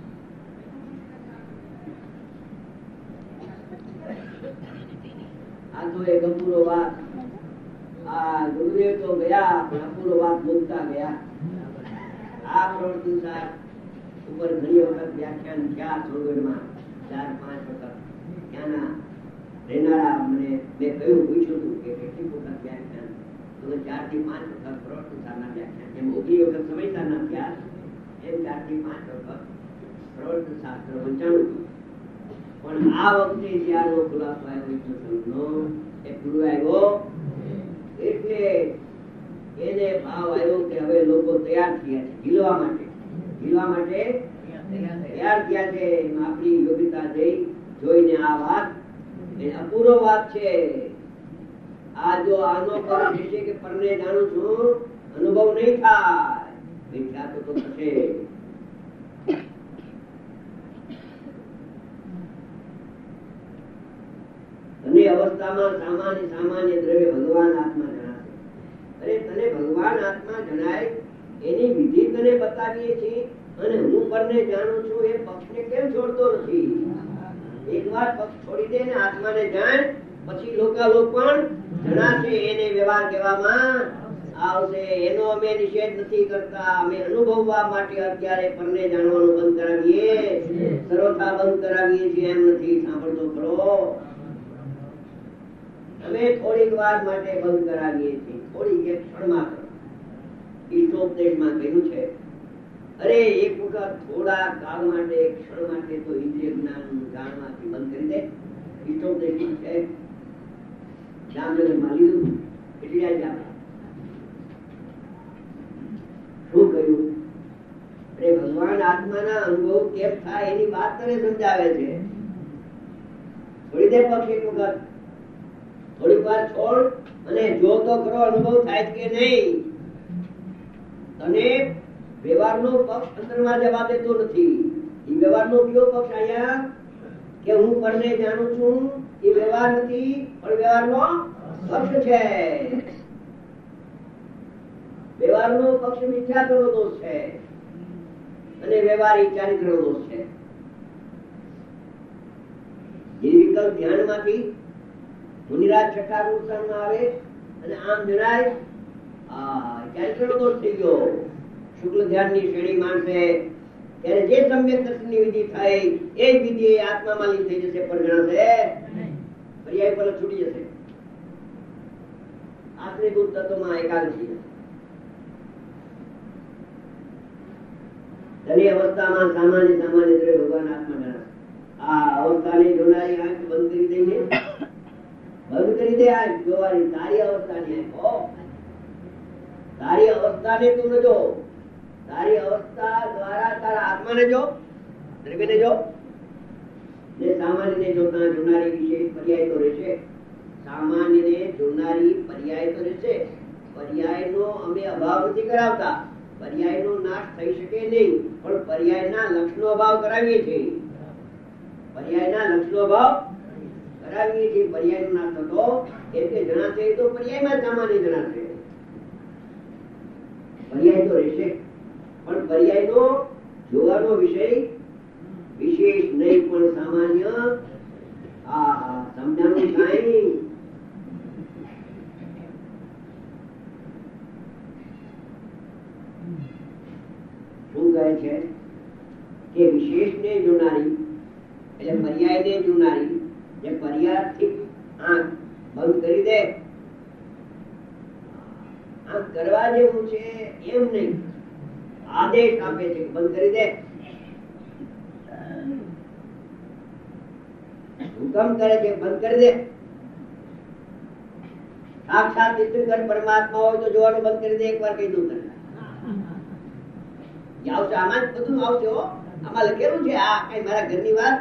આ તો એક અપૂરો વાત. આ ગુરુદેવ તો ગયા પણ અપૂરો વાત બોલતા ગયા. આ પ્રવૃત્તિ ઉપર ઘણી વખત વ્યાખ્યાન થયા ચોગડમાં, ચાર પાંચ વખત. ત્યાંના રહેનારા મને મેં કહ્યું પૂછ્યું હતું કે કેટલી વખત વ્યાખ્યાન, તો ચાર થી પાંચ વખત પ્રવૃત્તિના વ્યાખ્યાન. એમ ઓગણી વખત સમયસારના થયા, એમ ચાર થી પાંચ વખત પ્રવૃત્તિ શાસ્ત્ર વંચાણું હતું. પણ આ વખતે જ્યારનો ખુલાસો આવ્યો એ પૂરો આવ્યો એટલે એને ભાવ આવ્યો કે હવે લોકો તૈયાર થયા છે ઝીલવા માટે. ઝીલવા માટે તૈયાર થયા છે. આપણી યોગ્યતા જઈ જોઈને આ વાત અપૂરો વાત છે. આ જો આનો પર છે કે પરને જાણું છું અનુભવ નહીં થાય, વિખ્યાત તો થશે. તને અવસ્થામાં સામાન્ય સામાન્ય દ્રવ્ય ભગવાન આત્મા જણાશે. અરે તને ભગવાન આત્મા જણાય એની વિધિ તને બતાવીએ છીએ અને હું પરને જાણું છું એ પક્ષને કેમ છોડતો નથી? એક વાર પક્ષ છોડી દે ને આત્માને જાણ, પછી લોકાલોક પણ જણાશે. એને વ્યવહાર કહેવામાં આવશે. એનો અમે નિષેધ નથી કરતા. અમે અનુભવવા માટે અત્યારે પરને જાણવાનું બંધ કરાવીએ, સર્વથા બંધ કરાવીએ છીએ એમ નથી. સાંભળતો ખરો? અમે થોડીક વાર માટે બંધ કરાવીએ છીએ, થોડીક એક ક્ષણ માત્ર. ઈષ્ટોપદેશમાં કહ્યું છે અરે એક વખત થોડા કાળ માટે એક ક્ષણ માટે તો ઇન્દ્રિય જ્ઞાન જાણવાથી બંધ કરી દે. ઈષ્ટોપદેશ છે, જામનગરમાં લીધું એટલે આજે આપણે શું કહ્યું? અરે ભગવાન આત્માના અનુભવ કેમ થાય એની વાત તને સમજાવે છે. થોડી દેર પક્ષ એક વખત થોડીક વાર છોડ અને જો તો ખરો અનુભવ થાય કે નહીં. તને વ્યવહારનો પક્ષ અંતરમાં જવા દેતો નથી. એ વ્યવહારનો કયો પક્ષ અહીંયા કે હું પરને જાણું છું એ વ્યવહાર નથી, પણ વ્યવહારનો પક્ષ છે. વ્યવહારનો પક્ષ મિથ્યાત્વનો દોષ છે અને વ્યવહારિક ચારિત્રનો દોષ છે. જે વિકલ્પ ધ્યાનમાંથી મુનિરાજ છઠ્ઠા પુરુષાર્થમાં આવે અને આમ જણાય આ ચારિત્રનો દોષ થઈ ગયો. શુક્લ ધ્યાનની શ્રેણી માનશે ત્યારે જે સમ્યક દર્શનની વિધિ થાય એ જ વિધિ આત્મામાં લીન થઈ જશે, પર ગણાશે પર્યાય પર છૂટી જશે. આશ્રયભૂત તત્વમાં એકાદશી ધની અવસ્થામાં સામાન્ય સામાન્ય દ્રવ્ય ભગવાન આત્મા જણાશે. આ અવસ્થાને જોનારી આંખ બંધ કરી દઈને બંધ કરી દે. આંખ જોવાની તારી અવસ્થાની આંખ, તારી અવસ્થાને તું ન જો, તારી અવસ્થા દ્વારા તારા આત્માને જો, દ્રવ્યને જો. ને સામાન્યને જોતા જોનારી વિશેષ પર્યાય તો રહેશે. સામાન્યને જોનારી પર્યાય તો રહેશે. પર્યાયનો અમે અભાવ નથી કરાવતા. પર્યાયનો નાશ થઈ શકે નહીં, પણ પર્યાયના લક્ષનો અભાવ કરાવીએ છીએ. પર્યાયના લક્ષનો અભાવ કરાવીએ છીએ. પર્યાયનો નાશ થતો એટલે જણાશે તો પર્યાયમાં સામાન્ય જણાશે. પર્યાય તો રહેશે, પણ પર્યાયનો જોવાનો વિષય વિશેષ નહીં, પણ સામાન્ય. આ સમજાણું થાય. શું કહે છે કે વિશેષ ને જોનારી એટલે પર્યાય ને જોનારી, જે પર્યાયથી આંખ બંધ કરી દે. આંખ કરવા જેવું છે એમ નહીં, આદેશ આપે છે બંધ કરી દે. હુકમ કરે છે બંધ કરી દે. સાક્ષાત તીર્થંકર પરમાત્મા હોય તો જોવાનું બંધ કરી દે. એક વાર કહી દઉં તને આવશે. આમાં જ બધું આવશે. આમાં લખેલું છે. આ કઈ મારા ઘરની વાત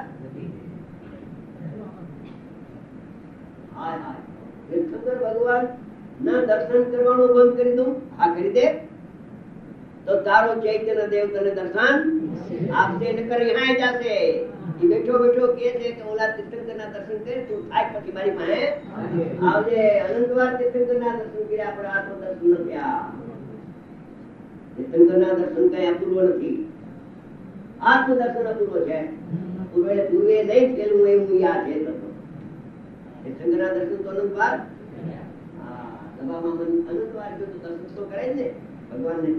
તીર્થંકર ભગવાન ના દર્શન કરવાનું બંધ કરી દઉં, આ કરી દે તો તારો ચૈતન્ય દેવ તને દર્શન આપશે. નકર અહીંયા જશે. એ બેઠો બેઠો કે છે કે ઓલા તીર્થંકર ના દર્શન કરે તું થાય પછી મારી પાસે આવજે. અનંતવાર તીર્થંકર ના દર્શન કર્યા પણ આ તો દર્શન નથી. આ તીર્થંકર ના દર્શન કઈ અપૂર્વ નથી. આત્મ દર્શન અપૂર્વ છે. પૂર્વે પૂર્વે નહીં થયેલું એવું યાદ છે. તીર્થંકર ના દર્શન તો અનંતવાર, સભામાં અનંતવાર તો દર્શન તો કરે જ ને ભગવાન ને.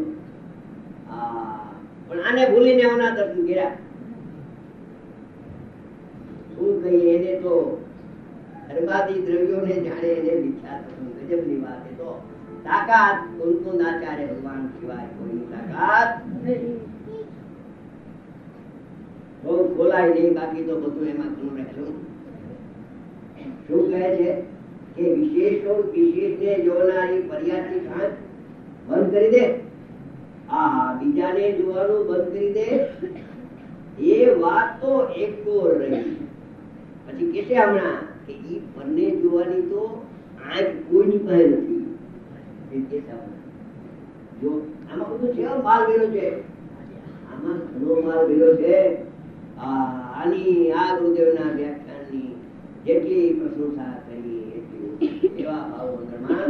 પણ આને ભૂલીને એના દર્શન કર્યા. શું કહીએ એને તો ધર્માદી દ્રવ્યોને જાણે એને વિખ્યાત ગજબ ની વાત. એ તો તાકાત ઉनको નાચારે ભગવાન સિવાય કોઈ તાકાત બહુ ખોલાય નહીં, બાકી તો બધું એમાં ઘણું રહેલું. શું કહે છે કે વિશેષો વિશેષ ને જોનારી પર્યાયથી આંખ બંધ કરી દે. આ બીજાને જોવાનું બંધ કરી દે. એ વાત તો એક રહી. પછી કે છે હમણાં કે ઈ પરને જોવાની તો આંખ કોઈની પાસે નથી. જો આમાં બધું છે, માલ ભેરો છે. આમાં ઘણો માલ ભેરો છે. આની આ ગુરુદેવના વ્યાખ્યાનની જેટલી પ્રશંસા કરી એટલી એવા ભાવ અંદરમાં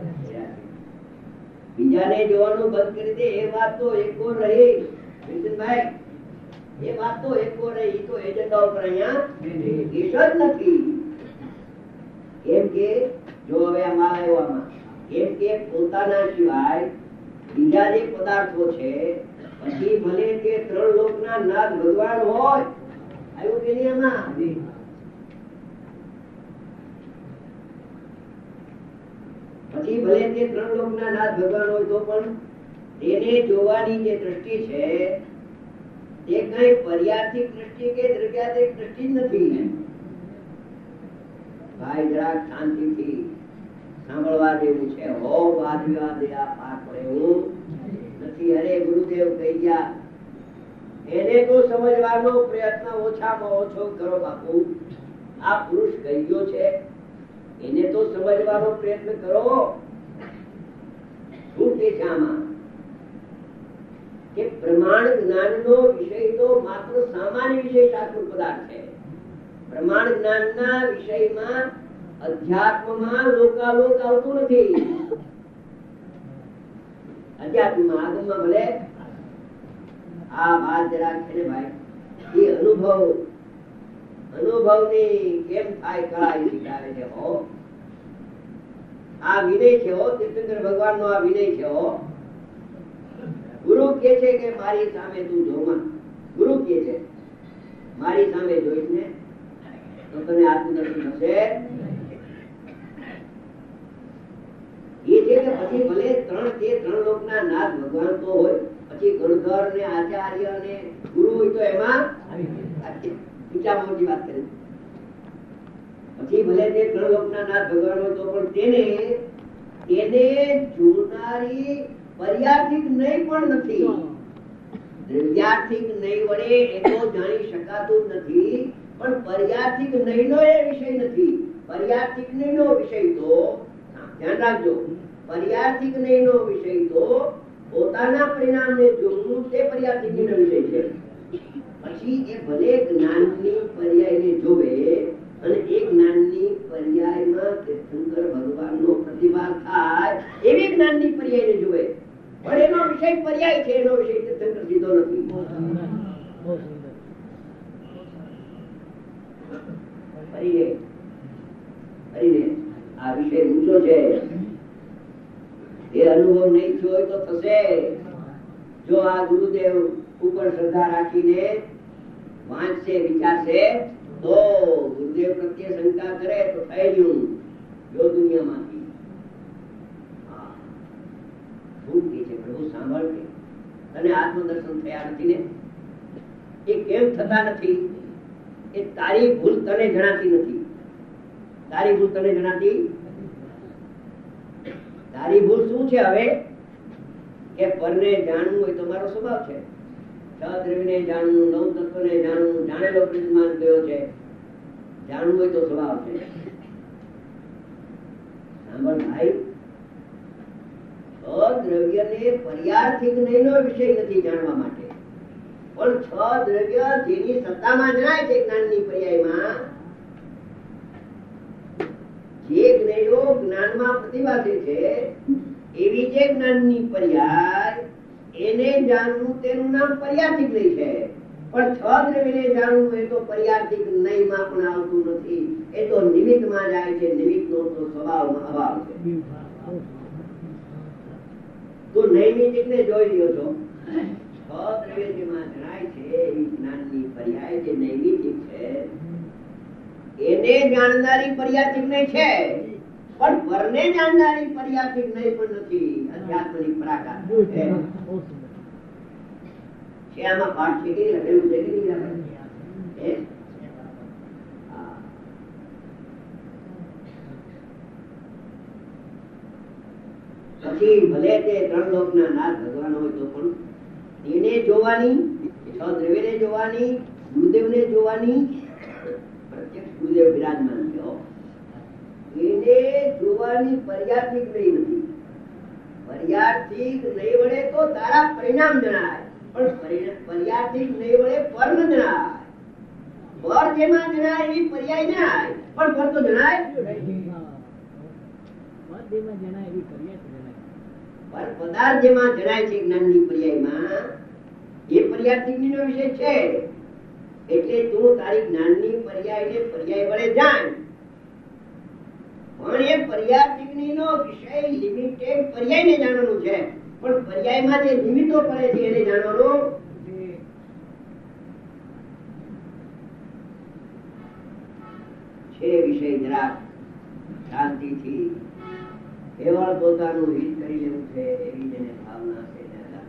બીજાને જોવાનું બંધ કરી દે. એ વાત તો એકો રહી વિપિનભાઈ, એ વાત તો એકો રહી. તો એજન્ડા ઉપર અહીંયા કેસ જ નથી. કેમ કે જો હવે આમાં આવ્યો આમાં કેમ કે પોતાના સિવાય બીજા જે પદાર્થો છે પછી ભલે તે ત્રણ લોકના નાથ ભગવાન હોય, આવ્યું કે નહીં આમાં? પછી ભલે તે ત્રણ લોકના નાથ ભગવાન હોય તો પણ તેને જોવાની જે દ્રષ્ટિ છે તે કઈ પર્યાર્થિક દ્રષ્ટિ કે દ્રવ્યાત્મિક દ્રષ્ટિ નથી. ભાઈ જરાક શાંતિથી સાંભળવા જેવું છે. હો વાદ વિવાદ આ પાર પડે એવું નથી. પછી અરે ગુરુદેવ કહી ગયા, એને તો સમજવાનો પ્રયત્ન ઓછામાં ઓછો કરો બાપુ. આ પુરુષ કહી ગયો છે, એને તો સમજવાનો પ્રયત્ન કરો. શું કે છે આમાં કે પ્રમાણ જ્ઞાન નો વિષય તો માત્ર સામાન્ય વિષય શાસ્ત્ર પદાર્થ છે. પ્રમાણ જ્ઞાન ના વિષયમાં અધ્યાત્મમાં લોકાલોક આવતું નથી. અધ્યાત્મમાં આગમમાં ભલે આ વાત જરા છે ને ભાઈ, એ અનુભવ અનુભવ ની કેમ થાય કળા એ શીખાવે છે. હો આ વિનય છે, હો તીર્થંકર ભગવાન નો આ વિનય છે. હો ગુરુ કે છે કે મારી સામે તું જોમાં, ગુરુ કે છે મારી સામે જોઈશ ને તો તને આત્મદર્શન થશે. એ છે કે પછી ભલે ત્રણ તે ત્રણ લોકના નાથ ભગવાન તો હોય, પછી ગુરુધર ને આચાર્ય ને ગુરુ હોય તો એમાં ઊંચા મોટી વાત કરી. પછી ભલે તે ત્રણ લોકના નાથ ભગવાન હોય તો પણ તેને તેને જોનારી પર્યાર્થિક નહીં પણ નથી. દ્રવ્યાર્થિક નહીં વડે એ તો જાણી શકાતું નથી, પણ પર્યાર્થિક નહીં નો એ વિષય નથી. પર્યાર્થિક નહીં નો વિષય તો ધ્યાન રાખજો, પર્યાર્થિક નહીં નો વિષય તો પોતાના પરિણામને જોવું તે પર્યાર્થિક નહીં નો વિષય છે. પછી એ ભલે જ્ઞાનની પર્યાયને જોવે અને એ જ્ઞાનની પર્યાયમાં તીર્થંકર ભગવાનનો પ્રતિભાવ થાય એવી જ્ઞાનની પર્યાયને જોવે, પણ એનો વિષય પર્યાય છે, એનો વિષય તીર્થંકર સીધો નથી. આ વિષય ઊંચો છે, એ અનુભવ નહીં થયો હોય તો થશે. જો આ ગુરુદેવ ઉપર શ્રદ્ધા રાખીને વાંચશે વિચારશે તો ગુરુદેવ પ્રત્યે શંકા કરે તો થઈ ગયું જો દુનિયામાંથી. શું કે છે પ્રભુ સાંભળશે, તને આત્મદર્શન થયા નથી ને? એ કેમ થતા નથી? એ તારી ભૂલ તને જણાતી નથી. તારી ભૂલ તને જણાતી તારી ભૂલ શું છે? હવે કે પરને જાણવું હોય તો મારો સ્વભાવ છે, છ દ્રવ્યને જાણવું, નવ તત્વને જાણવું, જાણેલો પ્રતિમાન કયો છે, જાણવું હોય તો સ્વભાવ છે. સાંભળ ભાઈ, છ દ્રવ્યને પર્યાર્થિક નહીંનો વિષય નથી જાણવા માટે, પણ છ દ્રવ્ય જેની સત્તામાં જણાય છે જ્ઞાનની પર્યાયમાં, જે જ્ઞેયો જ્ઞાનમાં પ્રતિભાસે છે એવી જે જ્ઞાનની પર્યાય એને જાણવું તેનું નામ પર્યાર્થિક નહીં છે. પણ છ દ્રવ્યને જાણવું એ તો પર્યાર્થિક નહીંમાં પણ આવતું નથી, એ તો નિમિત્તમાં જાય છે. નિમિત્તનો તો સ્વભાવમાં અભાવ છે. તો નૈમિતિક ને જોઈ રહ્યો છો, છ દ્રવ્ય જેમાં જણાય છે એવી જ્ઞાનની પર્યાય જે નૈમિતિક છે એને જાણનારી પર્યાર્થિક નહીં છે, પણ પરને જાણનારી પર્યાર્થિક નહીં પણ નથી. અધ્યાત્મની પરાકાષ્ઠા છે. આમાં પાઠ છે કે લખેલું છે કે નહીં લખેલું? પછી ભલે તે ત્રણ લોકના નાથ ભગવાન હોય તો પણ એને જોવાની, છ દ્રવ્યને જોવાની, ગુરુદેવને જોવાની, પ્રત્યક્ષ ગુરુદેવ બિરાજમાન છે, એને જોવાની પર્યાર્થિક નહીં નથી. પર્યાર્થિક નહીં વડે તો તારા પરિણામ જણાય, પણ પર્યાર્થિક નહીં વડે પર ન જણાય. પર જેમાં જણાય એવી પર્યાય જણાય, પણ પર તો જણાય. પર પદાર્થ જેમાં જણાય છે જ્ઞાનની પર્યાયમાં એ પર્યાર્થિક નો વિષય છે. એટલે તું તારી જ્ઞાનની પર્યાય પર્યાય વડે જાણ, પણ એ પર્યાર્થિક નો વિષય લિમિટેડ પર્યાય ને જાણવાનું છે. પણ પર્યાયમાં જે નિમિત્તો પડે છે એને જાણવાનું છે. વિષય જરા શાંતિથી કેવળ પોતાનું હિત કરી લેવું છે એવી જેને ભાવના છે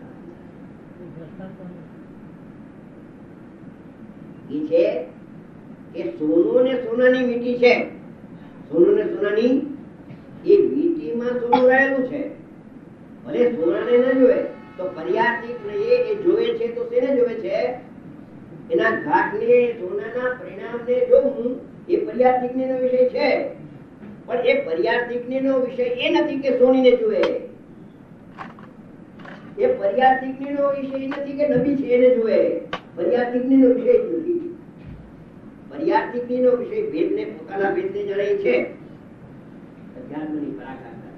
એ છે કે સોનું ને સોનાની વીંટી છે. સોનું ને સોનાની એ વીંટીમાં સોનું રહેલું છે. ભલે સોનાને ન જોવે તો પર્યાર્થિક એ જોવે છે તો શેને જોવે છે? એના ઘાટને સોનાના પરિણામને જોવું એ પર્યાર્થિક નો વિષય છે. પણ એ પર્યાર્થિક નો વિષય એ નથી કે સોનીને જુએ. એ પર્યાર્થિક નો વિષય નથી કે નબી છે એને જુએ. પર્યાર્થિક નો વિષય જ નથી. પર્યાર્થિક નો વિષય ભેદ ને પોતાના ભેદ ને જાણે છે. અધ્યાત્મની પરાકાષ્ઠા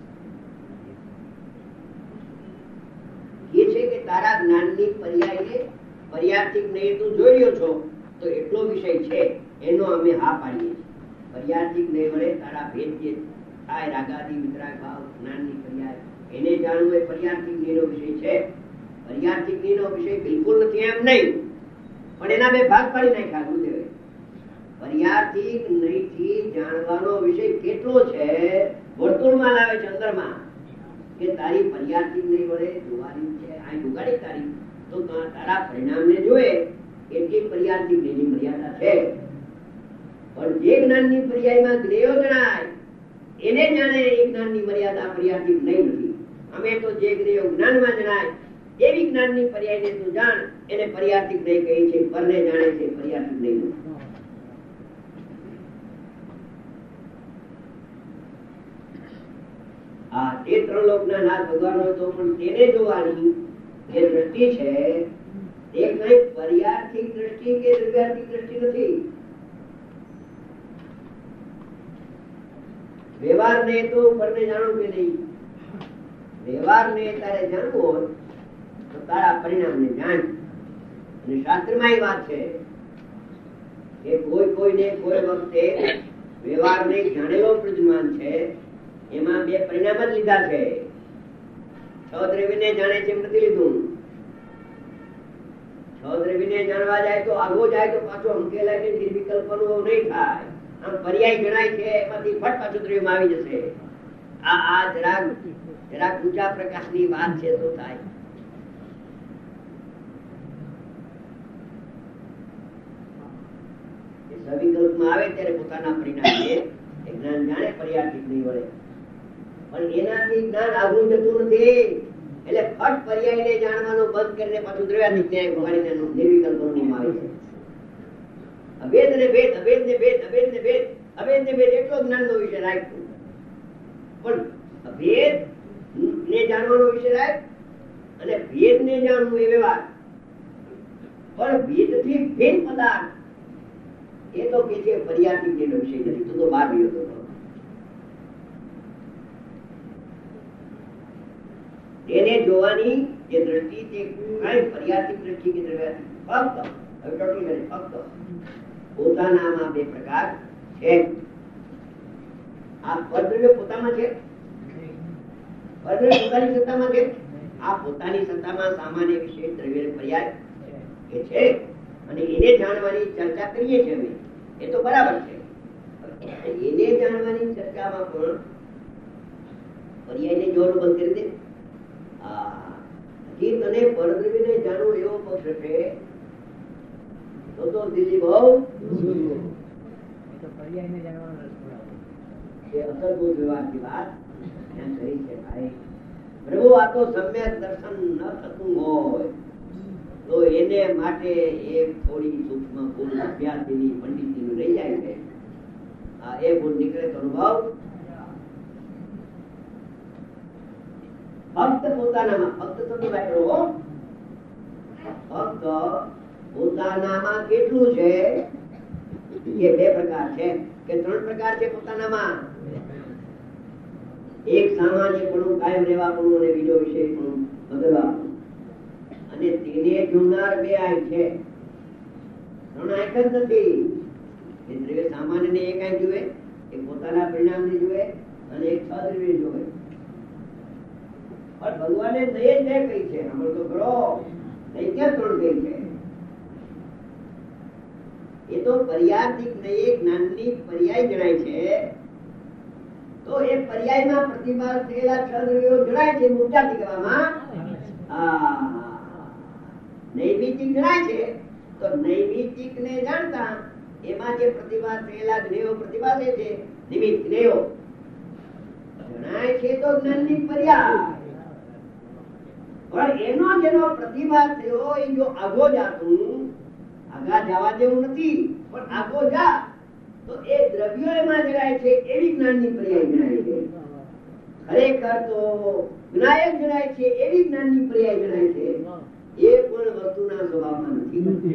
એ છે કે તારા જ્ઞાનની પર્યાયને પર્યાર્થિક નહીં તું જોઈ રહ્યો છો તો એટલો વિષય છે એનો અમે હા પાડીએ છીએ. પર્યાર્થિક નહીં વડે તારા ભેદ જે થાય રાગાદી વિતરાગ ભાવ જ્ઞાનની પર્યાય એને જાણવું એ પર્યાર્થિક નો વિષય છે. પર્યાર્થિક નો વિષય બિલકુલ નથી એમ નહીં, પણ એના બે ભાગ પાડી નાખ્યા ગુરુદેવે. પર્યાર્થિક નહીંથી જાણવાનો વિષય કેટલો છે વર્તુળમાં લાવે છે અંદરમાં કે તારી પર્યાર્થિક નહીં વડે જોવાની છે. આ ઉગાડી તારી તો તારા પરિણામને જોએ એટલી પર્યાર્થિક નહીંની મર્યાદા છે. પણ જે જ્ઞાનની પર્યાયમાં જ્ઞેયો જણાય એને જાણે એ જ્ઞાનની મર્યાદા પર્યાર્થિક નહીં નથી. અમે તો જે જ્ઞેયો જ્ઞાનમાં જણાય એવી જ્ઞાનની પર્યાયને તું જાણ એને પર્યાર્થિક નહીં કહી છે. પરને જાણે છે પર્યાર્થિક નહીં નથી. આ તે ત્રણ લોકના નાથ ભગવાન હોય તો પણ તેને જોવાની જે દ્રષ્ટિ છે તે કઈ પર્યાર્થિક દ્રષ્ટિ કે દ્રવ્યાર્થિક દ્રષ્ટિ નથી. વ્યવહાર ને તો પરને જાણવું કે નહીં. વ્યવહાર ને તારે જાણવું હોય તો તારા પરિણામ ને જાણ. અને શાસ્ત્રમાં એ વાત છે કે કોઈ કોઈને કોઈ વખતે વ્યવહાર ને જાણેલો પ્રજ્ઞાન છે એમાં બે પરિણામ જ લીધા છે. છ દ્રવ્યને જાણે છે નથી લીધું. છ દ્રવ્યને જાણવા જાય તો આગો જાય તો પાછો અંકેલાય ને નિર્વિકલ્પ નું નહીં થાય. આમ પર્યાય જણાય છે એમાંથી ફટ પાછું દ્રવ્યમાં આવી જશે. આ આ જરાક જરાક ઊંચા પ્રકાશની વાત છે તો થાય. સવિકલ્પમાં આવે ત્યારે પોતાના પરિણામને જ્ઞાન જાણે પર્યાર્થિક નહીં વળે. પણ એનાથી જ્ઞાન આગળ જતું નથી. એટલે ફટ પર્યાયને જાણવાનું બંધ કરીને પાછું દ્રવ્યાર્થિક ન્યાય ભોગાડીને નિર્વિકલ્પ નું આવે છે. અભેદ ને ભેદ, અભેદ ને ભેદ, અભેદ ને ભેદ, અભેદ ને ભેદ એટલો જ્ઞાન નો વિષય રાખ્યો. પણ અભેદ ને જાણવાનો વિષય રાખ અને ભેદ ને જાણવું એ વ્યવહાર. પણ ભેદ થી ભેદ પદાર્થ એ તો કે છે પર્યાર્થિક નો વિષય નથી. તું તો બહાર ગયો હતો. એને જોવાની જે દ્રષ્ટિ તે કઈ પર્યાર્થિક દ્રષ્ટિ કે દ્રવ્યાર્થિક ફક્ત હવે ટોટલ કરે ફક્ત પોતાનામાં બે પ્રકાર છે. આ પરદ્રવ્ય પોતામાં છે, પરદ્રવ્ય પોતાની સત્તામાં છે. આ પોતાની સત્તામાં સામાન્ય વિશેષ દ્રવ્ય પર્યાય એ છે અને એને જાણવાની ચર્ચા કરીએ છીએ અમે. એ તો બરાબર છે. એને જાણવાની ચર્ચામાં પણ પર્યાયને જોવાનું બંધ કરી દે. તને પરદ્રવ્યને જાણવું એવો પક્ષ છે તો તો દિલ્હી બહુ અસરભૂત વ્યવહારની વાત ત્યાં કરી છે. ભાઈ પ્રભુ આ તો સમ્યક દર્શન ન થતું હોય તો એને માટે એક થોડી સૂક્ષ્મ ભૂલ અભ્યાસની પંડિતની રહી જાય છે. એ ભૂલ નીકળે તો અનુભવ ફક્ત પોતાનામાં ફક્ત ફક્ત પોતાનામાં કેટલું છે એ બે પ્રકાર છે કે ત્રણ પ્રકાર છે પોતાનામાં. એક સામાન્ય પણ કાયમ રહેવા પણ અને બીજો વિષય પણ બદલવા. અને તેને જોનાર બે આંખ છે, ત્રણ આંખ જ નથી. દ્રવ્ય સામાન્ય ને એક આંખ જુએ, એક પોતાના પરિણામ ને જુએ અને એક છ દ્રવ્ય જોવે. પણ ભગવાને નહીં જ કઈ છે હમણાં તો કરો નહીં ક્યાં ત્રણ કઈ છે. એ તો પર્યાર્થિક નહીં જ્ઞાનની પર્યાય જણાય છે. તો એ પર્યાયમાં પ્રતિભા થયેલા છ દ્રવ્યો જણાય છે મુક્તાથી કહેવામાં. નૈમિતિક જણાય છે તો નૈમિતિક ને જાણતા એમાં જે પ્રતિભા થયેલા જ્ઞેયો પ્રતિભા છે નિમિત્ત જ્ઞેયો જણાય છે તો જ્ઞાનની પર્યાય. પણ એનો જેનો પ્રતિભાત થયો એ જો આગો જાતું, આગા જવા જેવું નથી પણ આગો જા તો એ દ્રવ્યો એમાં જણાય છે એવી જ્ઞાનની પર્યાય જણાય છે. ખરેખર તો જ્ઞાયક જણાય છે એવી જ્ઞાનની પર્યાય જણાય છે. એ પણ વસ્તુના સ્વભાવમાં નથી.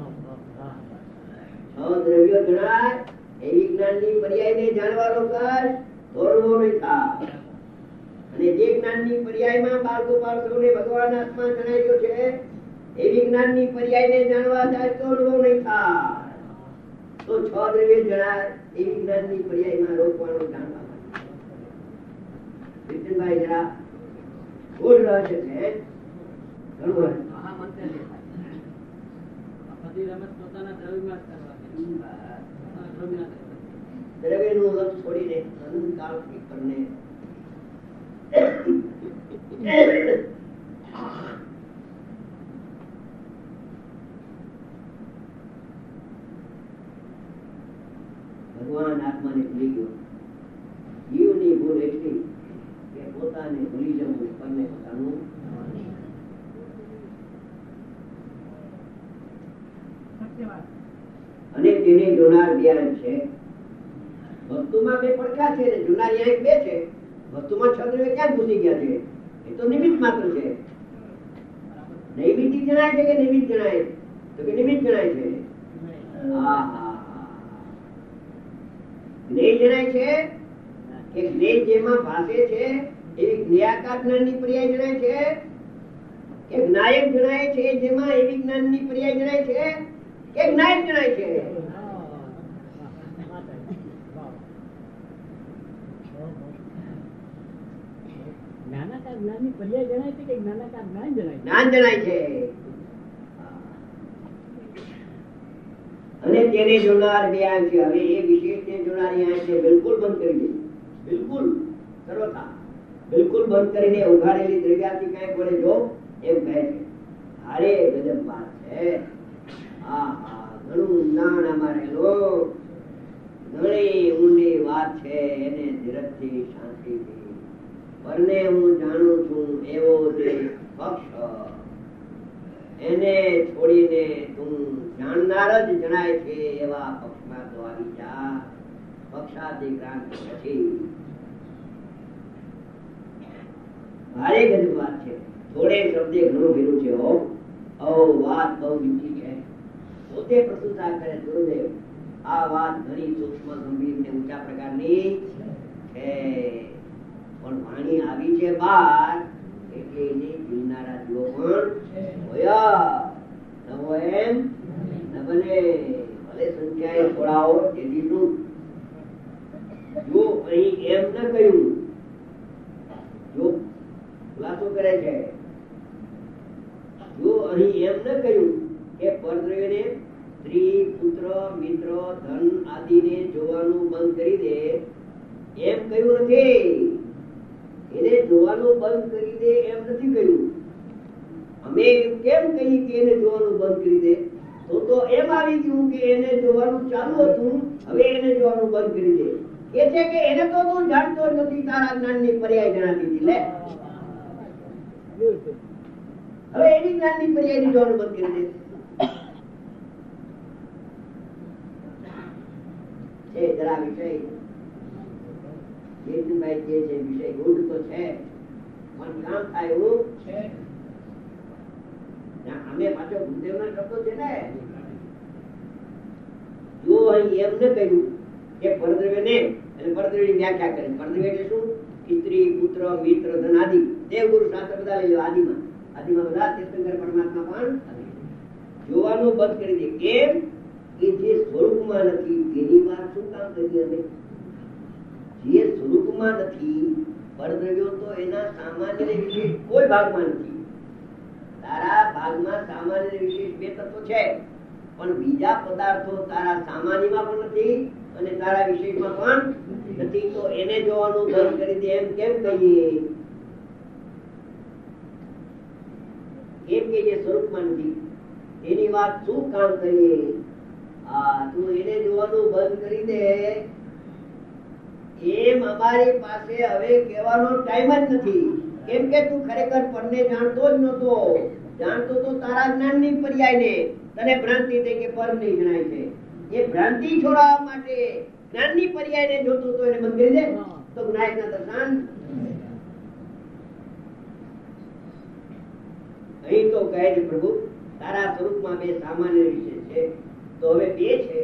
દ્રવ્યો જણાય એવી જ્ઞાનની પર્યાયને જાણવાનો કર દોડવો નહીં થાય. અને જે જ્ઞાનની પર્યાયમાં બાળકો બાળકોને ભગવાન આત્મા જણાયો છે એવી જ્ઞાનની પર્યાયને જાણવા જાય તો દોડવો નહીં થાય. તો છ દ્રવ્ય જણાય એવી જ્ઞાનની પર્યાયમાં રોકવાનું જાણવા. વિપિનભાઈ જરા બોલ રહ્યા છે ઘણું દ્રવ્યનું લક્ષ છોડીને અનંતકાળથી પરને ભગવાન આત્માને ભૂલી ગયો. જીવની ભૂલ એટલી કે પોતાને ભૂલી જવું પરને પોતાનું અને તેને જોનાર ધ્યાન છે. વસ્તુમાં બે પડખા છે ને જોનાર એક બે છે. વસ્તુમાં છ દ્રવ્ય ક્યાં ઘૂસી ગયા છે? એ તો નિમિત્ત માત્ર છે. નૈમિત્તિક જણાય છે કે નિમિત્ત જણાય? તો કે નિમિત્ત જણાય છે. જ્ઞેય જણાય છે કે જ્ઞેય જેમાં ભાષે છે એવી જ્ઞેયાકાર જ્ઞાનની પર્યાય જણાય છે કે જ્ઞાયક જણાય છે જેમાં એવી જ્ઞાનની પર્યાય જણાય છે કે જ્ઞાયક જણાય છે. જ્ઞાનાકાર જ્ઞાનની પર્યાય જણાય છે કે જ્ઞાનાકાર જ્ઞાન જણાય જ્ઞાન જણાય છે. અને તેને જોનાર બે આંખ છે. હવે એ વિશેષને જોનારી આંખ છે બિલકુલ બંધ કરી દે. બિલકુલ સર્વથા બિલકુલ બંધ કરીને ઉઘાડેલી દ્રવ્યાથી કઈ પડે જો એમ કહે છે. હારે ગજબ વાત છે. હા હા ઘણું ઊંડાણ અમારે લો ઘણી ઊંડી વાત છે. એને ધીરજથી શાંતિથી પરને હું જાણું છું એવો જે પક્ષ એને છોડીને તું જાણનાર જ જણાય છે એવા પક્ષમાં તો આવી જા. પક્ષાધિક્રાંત નથી. ભારે ગજબ વાત છે. થોડે શબ્દે ઘણું ભીરું છે. હો ઓ વાત બહુ મીઠી છે. પોતે પ્રશંસા કરે ગુરુદેવ આ વાત ઘણી સૂક્ષ્મ ગંભીર ને ઊંચા પ્રકારની છે. પણ વાણી આવી છે બાર એટલે એને જીવનારા જીવો પણ હોયા ન હોય એમ ન બને. ભલે સંખ્યાએ થોડાઓ તેથી શું જો અહીં એમ ન કહ્યું. જો ખુલાસો કરે છે જો અહીં એમ ન કહ્યું કે પરદ્રવ્યને સ્ત્રી પુત્ર મિત્ર ધન આદિને જોવાનું બંધ કરી દે એમ કહ્યું નથી. એને જોવાનું બંધ કરી દે એમ નથી કહ્યું. અમે કેમ કહી કે એને જોવાનું બંધ કરી દે? તો તો એમ આવી ગયું કે એને જોવાનું ચાલુ હતું હવે એને જોવાનું બંધ કરી દે. એ છે કે એને તો તું જાણતો જ નથી. તારા જ્ઞાનની પર્યાય જણાતી હતી. લે હવે એની જ્ઞાનની પર્યાય જોવાનું બંધ કરી દે. છે જરા વિષય જેતુભાઈ જે છે વિષય ગુડ તો છે પણ કામ થાય એવું છે. અમે પાછો ગુરુદેવ ના શબ્દો છે ને. જો અહીં એમ ન કહ્યું કે પરદ્રવ્ય ને અને પરદ્રવ્યની વ્યાખ્યા કરી. પરદ્રવ્ય એટલે શું? સ્ત્રી પુત્ર મિત્ર ધન આદિ. દેવ ગુરુ શાસ્ત્ર બધા લઈ લો. આદિમાં આદિમાં બધા તીર્થંકર પરમાત્મા પણ જોવાનું બંધ કરી દે. કેમ કે જે સ્વરૂપમાં નથી તેની વાત શું કામ કરીએ અમે? જે સ્વરૂપમાં નથી પરદ્રવ્યો તો એના સામાન્ય વિશેષ કોઈ ભાગમાં નથી. તારા ભાગમાં સામાન્ય વિશેષ બે તત્વો છે પણ બીજા પદાર્થો તારા સામાન્યમાં પણ નથી અને તારા વિશેષમાં પણ નથી. તો એને જોવાનું બંધ કરી દે એમ કેમ કહીએ? કેમ કે જે સ્વરૂપમાં નથી એની વાત શું કામ કરીએ? આ તું એને જોવાનું બંધ કરી દે એમ અમારી પાસે હવે કહેવાનો ટાઈમ જ નથી. કેમ કે તું ખરેખર પરને જાણતો જ નતો. જાણતો તો તારા જ્ઞાનની પર્યાયને. તને ભ્રાંતિ થઈ કે પર નહીં જણાય છે. એ ભ્રાંતિ છોડાવવા માટે જ્ઞાનની પર્યાયને જોતો તો એને બંધ કરી દે તો વિનાયકના દર્શન. અહીં તો કહે છે પ્રભુ તારા સ્વરૂપમાં બે સામાન્ય વિષય છે, તો હવે બે છે.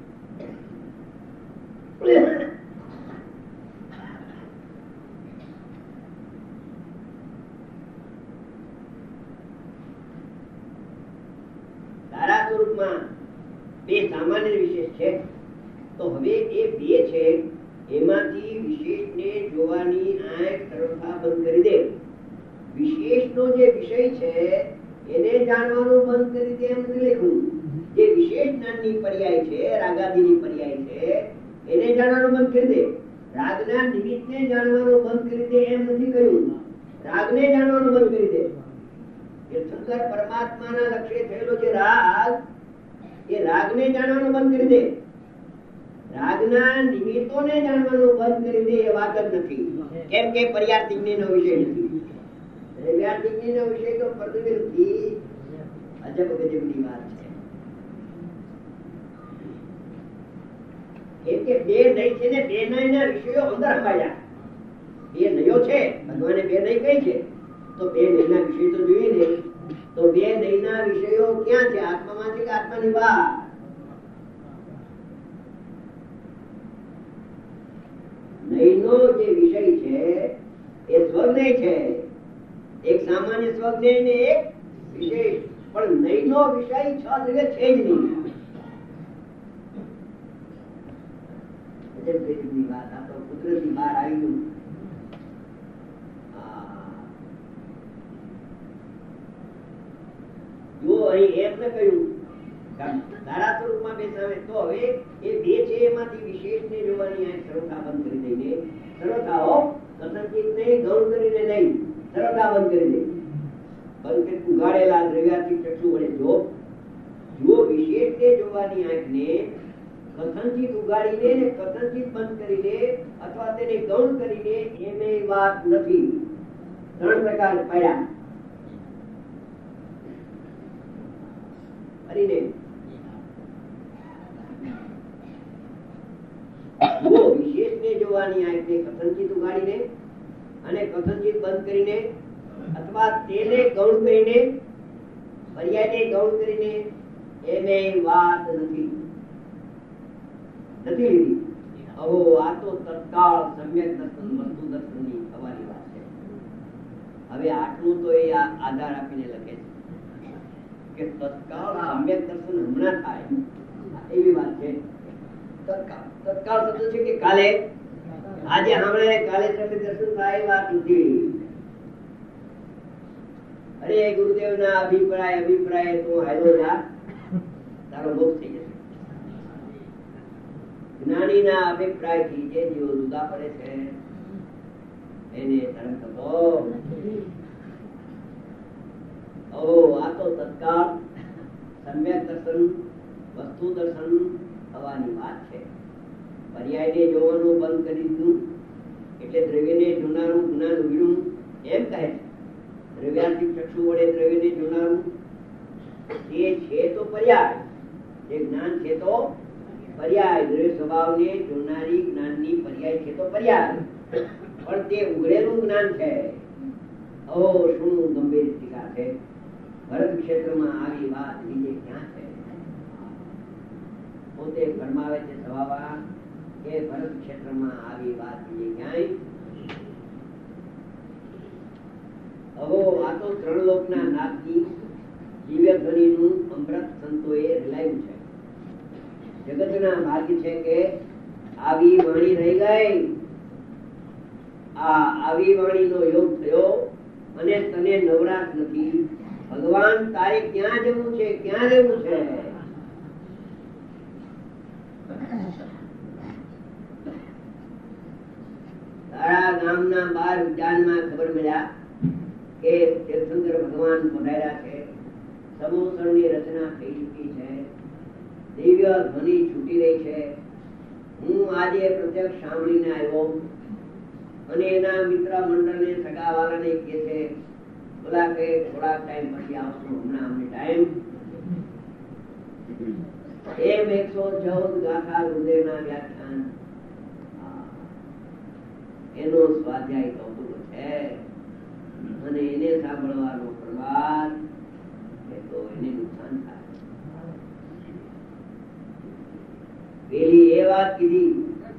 તારા સ્વરૂપમાં બે સામાન્ય વિશેષ છે, તો હવે એ બે છે એમાંથી વિશેષને જોવાની આંખ તરફા બંધ કરી દે. વિશેષનો જે વિષય છે એને જાણવાનું બંધ કરી દે એમ નથી લખ્યું. જે વિશેષ જ્ઞાનની પર્યાય છે, રાગાદિની પર્યાય છે, એને જાણવાનું બંધ કરી દે. રાગના નિમિત્તને જાણવાનું બંધ કરી દે એમ નથી કહ્યું. રાગને જાણવાનું બંધ કરી દે. શંકર પરમાત્માના લક્ષ્ય થયેલો જે રાગ, એ રાગને જાણવાનું બંધ કરી દે. રાગના નિમિત્તોને જાણવાનું બંધ કરી દે એ વાત જ નથી. કેમ કે પર્યાર્થિકનો વિષય નથી. પર્યાર્થિકનો વિષય તો પ્રતિબિંબથી અજબ ગજબની વાત છે. કેમ કે બે નહીં છે ને બે નયના વિષયો અંદર હમાયા. બે નયો છે, ભગવાને બે નહીં કહી છે, તો બે નયના વિષય તો જોઈએ ને. તો બે નયના વિષયો ક્યાં છે? આત્મામાં છે કે આત્માની બહાર? નયનો જે વિષય છે એ સ્વજ્ઞ છે. એક સામાન્ય સ્વજ્ઞ ને એક વિશેષ. પણ નયનો વિષય છ જગ્યાએ છે જ નહીં. વાત આ તો કુદરતી બહાર આવી ગયું. જો અહીં એમ ન કહ્યું તારા સ્વરૂપમાં બે સામે, તો હવે એ બે છે એમાંથી વિશેષને જોવાની આ સરળતા બંધ કરી દઈને સરળતાઓ કથનચિત ને ગૌણ કરીને નહીં, સરળતા બંધ કરી દે. બંધ કરી ઉગાડેલા દ્રવ્યાથી ચક્ષુ વડે જો જો વિશેષને જોવાની આંખને કથનચિત ઉગાડીને ને કથનચિત બંધ કરીને અથવા તેને ગૌણ કરીને એમે વાત નથી. ત્રણ પ્રકાર પડ્યા. હરીને જો વિશેષને જોવાની આંખને કથનચિત ઉગાડીને અને કથનચિત બંધ કરીને અથવા તેને ગૌણ કરીને પર્યાયને ગૌણ કરીને એને વાત નથી નથી લીધી. અહો આ તો તત્કાળ સમ્યક દર્શન વસ્તુ દર્શનની થવાની વાત છે. હવે આટલું તો એ આધાર આપીને લખે છે કે તત્કાળ સમ્યક દર્શન હમણાં થાય એવી વાત છે. તત્કાળ તત્કાળ શબ્દ છે કે કાલે, આજે હમણાં કાલે સમ્યક દર્શન થાય વાત નથી. અરે ગુરુદેવ ના અભિપ્રાય અભિપ્રાય તો હાલો જા, તારો મોક્ષ થઈ જશે. જ્ઞાની ના અભિપ્રાય થી જે જીવો જુદા પડે છે એને તરફ થતો. ઓ આ તો તત્કાળ સમ્યક દર્શન વસ્તુ દર્શન થવાની વાત છે. પર્યાયને જોવાનું બંધ કરી દીધું એટલે દ્રવ્યને જોનારું જ્ઞાન ઉગ્યું એમ કહે છે. દ્રવ્યાંતિક ચક્ષુ વડે દ્રવ્યને જોનારું એ છે તો પર્યાય, જે જ્ઞાન છે તો પર્યાય. દ્રવ્ય સ્વભાવને જોનારી જ્ઞાનની પર્યાય છે તો પર્યાય, પણ તે ઉઘડેલું જ્ઞાન છે. ઓ શું ગંભીર ટીકા છે. ભરત ક્ષેત્રમાં આવી વાત બીજે ક્યાં છે? પોતે ફરમાવે છે સવાવા કે ભરત ક્ષેત્રમાં આવી વાત બીજે ક્યાંય. અહો આ તો ત્રણ લોકના નાથની દિવ્ય ધ્વનિનું અમૃત સંતોએ રેલાયું છે. જગતના ભાગ્ય છે કે આવી વાણી રહી ગઈ. આ આવી વાણીનો યોગ થયો અને તને નવરાશ નથી. ભગવાન તારે ક્યાં જવું છે, ક્યાં રહેવું છે? તારા ગામના બાર ઉદ્યાનમાં ખબર મળ્યા કે તીર્થંકર ભગવાન પધાર્યા છે. સમોસણની રચના થઈ ચૂકી છે. દિવ્ય ધ્વનિ છૂટી રહી છે. હું આજે પ્રત્યક્ષ સાંભળીને આવ્યો. અને એના મિત્ર મંડળ ને સગા વાળા ને કે છે બોલા કે થોડા ટાઈમ પછી આવશું, હમણાં અમને ટાઈમ એમ એકસો ચૌદ ગાથા હૃદયના વ્યાખ્યાન એનો સ્વાધ્યાય તો પૂરો છે અને એને સાંભળવાનો પ્રવાદ એ તો એને નુકસાન થાય. પેલી એ વાત કીધી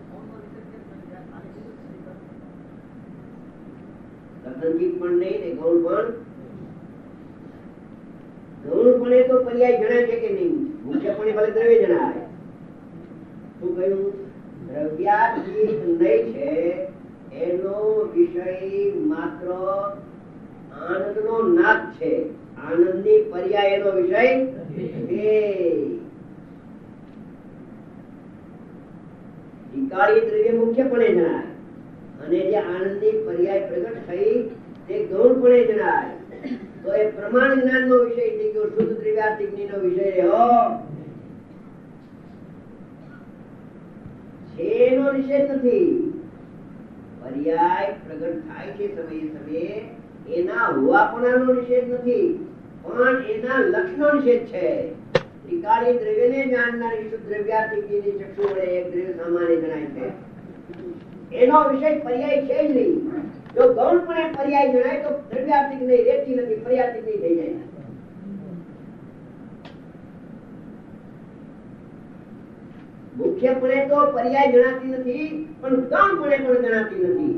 કથનજીત પણ નહીં ને ગૌણ પણ ગૌણપણે તો પર્યાય જણાય છે કે નહીં? મુખ્યપણે ભલે દ્રવ્ય જણાય. શું કહ્યું? દ્રવ્યાતીત નહીં છે એનો વિષય માત્ર આનંદ નો નાદ છે. આનંદ ની પર્યાય એનો વિષય દ્રવ્ય મુખ્યપણે જણાય અને જે આનંદ ની પર્યાય પ્રગટ થઈ તે ગૌણપણે જણાય. તો એ પ્રમાણ જ્ઞાન નો વિષય થઈ ગયો, શુદ્ધ દ્રવ્યાર્થિક નો વિષય રહ્યો. એનો નિષેધ નથી. પર્યાય પ્રગટ થાય છે સમયે સમયે, એના હોવાપણાનો નિષેધ નથી, પણ એના લક્ષણો નિષેધ છે. ત્રિકાળી દ્રવ્યને જાણનારી શુદ્ધ દ્રવ્યાર્થિકની ચક્ષુ વડે એક દ્રવ્ય સામાન્ય જણાય છે. એનો વિષય પર્યાય છે જ નહીં. જો ગૌણપણે પર્યાય જણાય તો દ્રવ્યાર્થિક નહીં રહેતી નથી, પર્યાર્થિક નહીં થઈ જાય. મુખ્યપણે તો પર્યાય જણાતી નથી, પણ ગૌણપણે પણ જણાતી નથી.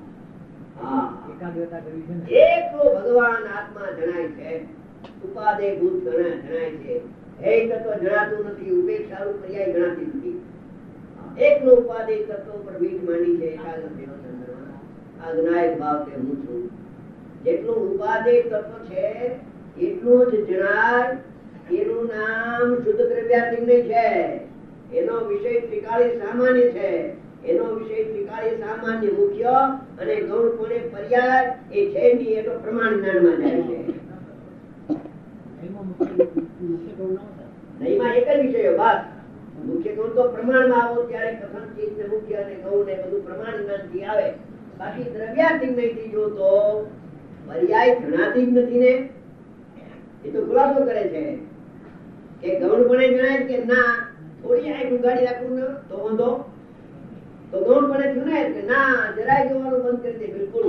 એકલો ભગવાન આત્મા જણાય છે, ઉપાદેય ભૂત જણાય છે. હે તત્વ જણાતું નથી, ઉપેક્ષારૂપ પર્યાય જણાતી નથી. એકલો ઉપાદેય તત્વ પર વીટ માંડી છે. આ જ્ઞાયક ભાવ કે હું છું. જેટલું ઉપાદેય તત્વ છે એટલું જ જણાય. એનું નામ શુદ્ધ દ્રવ્યાર્થિક નહીં છે. એનો વિષય ત્રિકાળી સામાન્ય છે. એનો વિષય ત્રિકાળી સામાન્ય મુખ્ય અને ગૌણપણે પર્યાય એ છે નહીં. એ તો પ્રમાણ જ્ઞાનમાં જાય છે. નહીંમાં એક જ વિષયો બસ. મુખ્ય ગૌણ તો પ્રમાણમાં આવો ત્યારે કથન ચીજ ને મુખ્ય અને ગૌણ ને બધું પ્રમાણ જ્ઞાન થી આવે. બાકી દ્રવ્યાર્થિક નહીં થી જો તો પર્યાય જણાતી જ નથી ને. એ તો ખુલાસો કરે છે કે ગૌણપણે જણાય કે ના થોડી આંખ ઉગાડી રાખવું ને તો વાંધો, તો ગૌણપણે જણાય કે ના જરાય જોવાનું બંધ કરી દે બિલકુલ.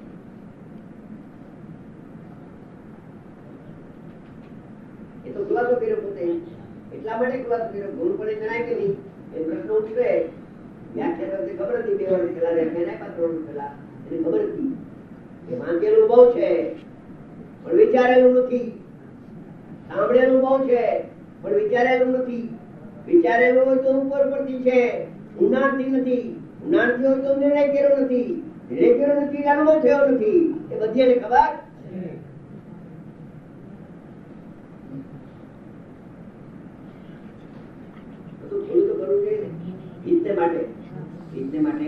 એ તો ખુલાસો કર્યો પોતે. એટલા માટે ખુલાસો કર્યો ગૌણપણે જણાય કે નહીં એ પ્રશ્ન ઉઠશે. વ્યાખ્યા વખતે ખબર હતી, બે વર્ષ પહેલા વ્યાખ્યા આપ્યા, ત્રણ વર્ષ પહેલા એને ખબર હતી કે વાંચેલું બહુ છે પણ વિચારેલું નથી, સાંભળેલું બહુ છે પણ વિચારેલું નથી. વિચારેલું હોય તો ઉપર પરથી છે, ઊંડાણથી નથી. ઊંડાણથી હોય તો નિર્ણય કર્યો નથી, નિર્ણય કર્યો નથી, અનુભવ થયો નથી. એ બધી એને ખબર. થોડું તો કરવું જોઈએ ને હિતને માટે. હિતને માટે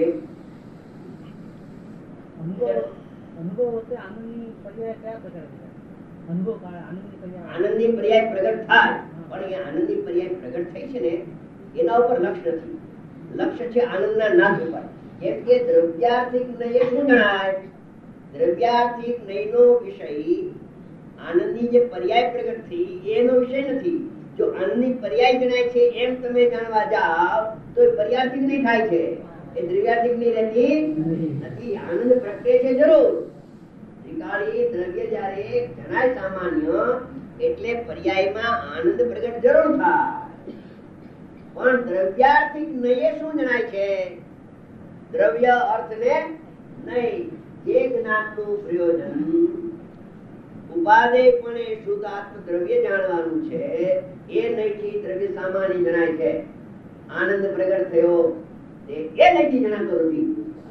આનંદની પર્યાય પ્રગટ થાય, પણ એ આનંદની પર્યાય પ્રગટ થઈ છે ને એના ઉપર લક્ષ્ય નથી. લક્ષ્ય છે આનંદના નાશ ઉપર. કેમ કે દ્રવ્યાર્થિક નય શું જણાય? દ્રવ્યાર્થિક નયનો વિષય આનંદની જે પર્યાય પ્રગટ થઈ એનો વિષય નથી. જો આનંદની પર્યાય જણાય છે એમ તમે જાણવા જાઓ તો એ પર્યાર્થિક નહીં થાય છે, એ દ્રવ્યાર્થિક નહીં રહેતી નથી. આનંદ પ્રગટે છે જરૂર. ત્રિકાળી દ્રવ્ય જયારે જણાય સામાન્ય એટલે પર્યાયમાં આનંદ પ્રગટ જરૂર થાય. પણ દ્રવ્યાર્થિક નય શું જણાય છે? દ્રવ્ય અર્થ ને નહીં. જે જ્ઞાનનું પ્રયોજન ઉપાદેયપણે શુદ્ધ આત્મ દ્રવ્ય જાણવાનું છે એ નહીંથી દ્રવ્ય સામાન્ય જણાય છે. આનંદ પ્રગટ થયો એ નહીંથી જણાતો નથી,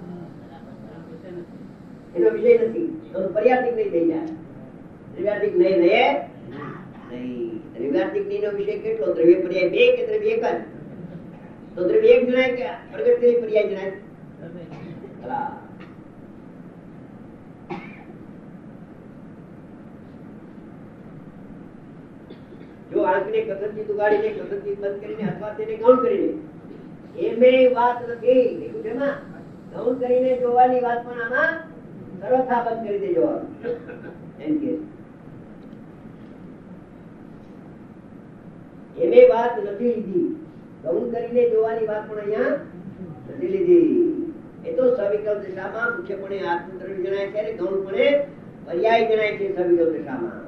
એનો વિષય નથી. તો પર્યાર્થિક નહીં થઈ જાય. દ્રવ્યાર્થિક નહીં રહે નહીં. દ્રવ્યાર્થિક નહીં નો વિષય કેટલો? દ્રવ્ય પર્યાય બે કે દ્રવ્ય એક જ? તો દ્રવ્ય એક જણાય કે પ્રગટ કરી પર્યાય જણાય? જો આંખને કસરતી ઉગાડીને કસરતી બંધ કરીને અથવા તેને ગૌણ કરીને એમે વાત નથી. ગૌણ કરીને જોવાની વાત પણ આમાં સર્વથા બંધ કરી દેજો એમ કે એની વાત નથી લીધી. ગૌણ કરીને જોવાની વાત પણ અહીંયા નથી લીધી. એ તો સવિકલ્પ દિશામાં મુખ્યપણે આત્મદ્રવ્ય જણાય છે અને ગૌણપણે પર્યાય જણાય છે સવિકલ્પ દિશામાં.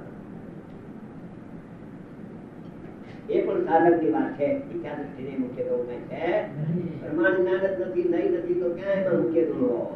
એ પણ સાધકની વાત છે. ઈચ્છા દ્રષ્ટિને મુખ્ય ગૌણ છે. પ્રમાણ જ્ઞાન જ નથી, નહીં નથી તો ક્યાં એમાં મુખ્ય ગૌણ?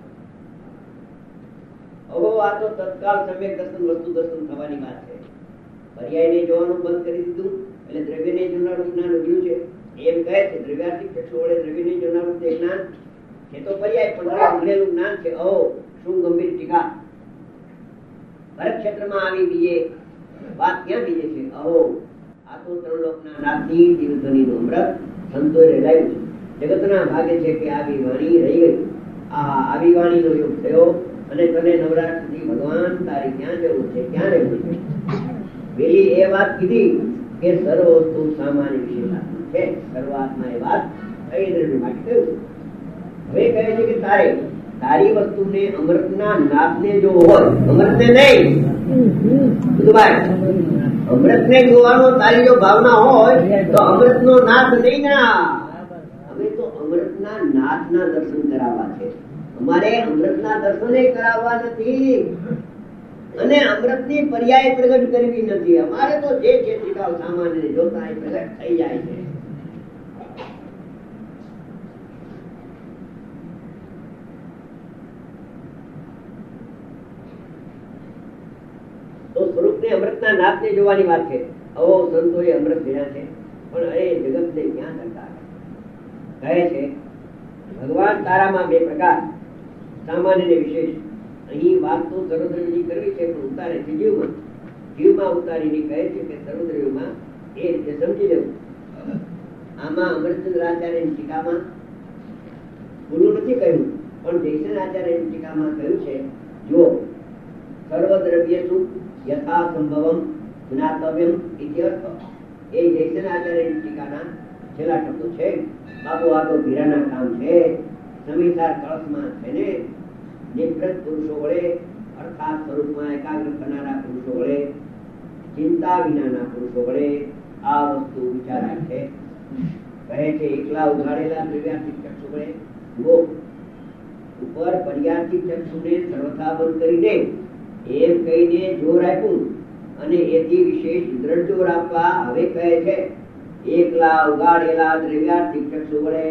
હવે આ તો તત્કાલ સમ્યક દર્શન વસ્તુ દર્શન થવાની વાત છે. પર્યાયને જોવાનું બંધ કરી દીધું એટલે દ્રવ્યને જોનારું જ્ઞાન ઉભ્યું છે. એમ કહે છે દ્રવ્યાર્થિક ચક્ષુ વડે દ્રવ્યને જોનારું તે જ્ઞાન એ તો પર્યાય પણ ભણેલું જ્ઞાન છે. ઓ શું ગંભીર ટીકા! ભરત ક્ષેત્રમાં આવી બીજે વાત ક્યાં બીજે છે? અહો આ તો ત્રણ લોકના નાથની દિવ્યધ્વનિનું અમૃત સંતોએ રેલાયું છે. જગતના ભાગે છે કે આવી વાણી રહી ગઈ. આ આવી વાણીનો યોગ થયો અને તને નવરાત્ર સુધી ભગવાન તારી ક્યાં જવું છે, ક્યાં રહેવું છે? પેલી એ વાત કીધી કે સર્વ વસ્તુ સામાન્ય વિશેષાત્મા છે. શરૂઆતમાં એ વાત કઈ દ્રવ્ય માટે કહ્યું. હવે કહે છે કે તારે તારી વસ્તુને અમૃતના નાથને જો હોય, અમૃતને નહીં અમૃતને જોવાનો તારી જો ભાવના હોય તો અમૃતનો નાથ નહીં ના. હવે તો અમૃતના નાથના દર્શન કરાવવા છે. અમારે અમૃતના દર્શન કરાવવા નથી અને અમૃતની પર્યાય પ્રગટ કરવી નથી. અમારે તો જે છે શીખાવ સામાન્ય જોતા એ પ્રગટ થઈ જાય છે. તો સ્વરૂપને અમૃતના નાથને જોવાની વાત છે. અવો સંતોએ અમૃત ભેળા છે પણ અરે જગતને ક્યાં કરતા કહે છે ભગવાન તારામાં બે પ્રકાર, સામાન્ય ને વિશેષ. અહીં વાત તો સર્વદ્રવ્યની કરવી છે પણ ઉતારે છે જીવમાં. જીવમાં ઉતારીને કહે છે કે સર્વદ્રવ્યમાં એ રીતે સમજી લેવું. આમાં અમરચંદ્ર આચાર્યની ટીકામાં ભૂલું નથી કહ્યું પણ જયસન આચાર્યની ટીકામાં કહ્યું છે જો સર્વદ્રવ્ય શું યથા સંભવમ જ્ઞાતવ્યમ ઇત્યર્થ. એ જયસન આચાર્યની ટીકાના છેલ્લા શબ્દો છે. બાબુ આ તો ધીરાના કામ છે. સમીસાર કળશમાં છે ને નિવૃત્ત પુરુષો વડે અર્થાત સ્વરૂપમાં એકાગ્ર થનારા પુરુષો વડે ચિંતા વિનાના પુરુષો વડે આ વસ્તુ વિચારાય છે. કહે છે એકલા ઉઘાડેલા દ્રવ્યાર્થિક ચક્ષુ વડે જુઓ ઉપર પર્યાર્થિક ચક્ષુને સર્વથા બંધ કરી દે એમ કહીને જોર આપ્યું અને એથી વિશેષ દ્રઢ જોર આપવા હવે કહે છે એકલા ઉગાડેલા દ્રવ્યાર્થિક ચક્ષુ વડે.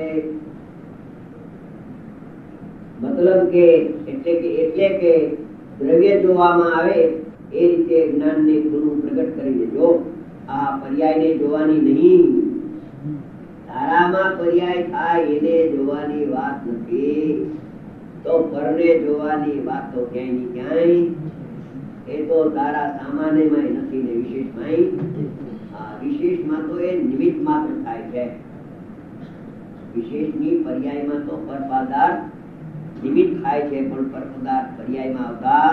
મતલબ કે એટલે કે એટલે કે દ્રવ્ય જોવામાં આવે એ રીતે જ્ઞાનને ગુરુ પ્રગટ કરી દેજો. આ પર્યાયને જોવાની નહીં. તારામાં પર્યાય થાય એને જોવાની વાત નથી. તો પરને જોવાની વાત તો ક્યાંય ની ક્યાંય. એ તો તારા સામાન્યમાં નથી ને વિશેષમાં. આ વિશેષમાં તો એ નિમિત્ત માત્ર થાય છે. વિશેષની પર્યાયમાં તો પર પદાર્થ નિમિત્ત થાય છે પણ પર પદાર્થ પર્યાયમાં આવતા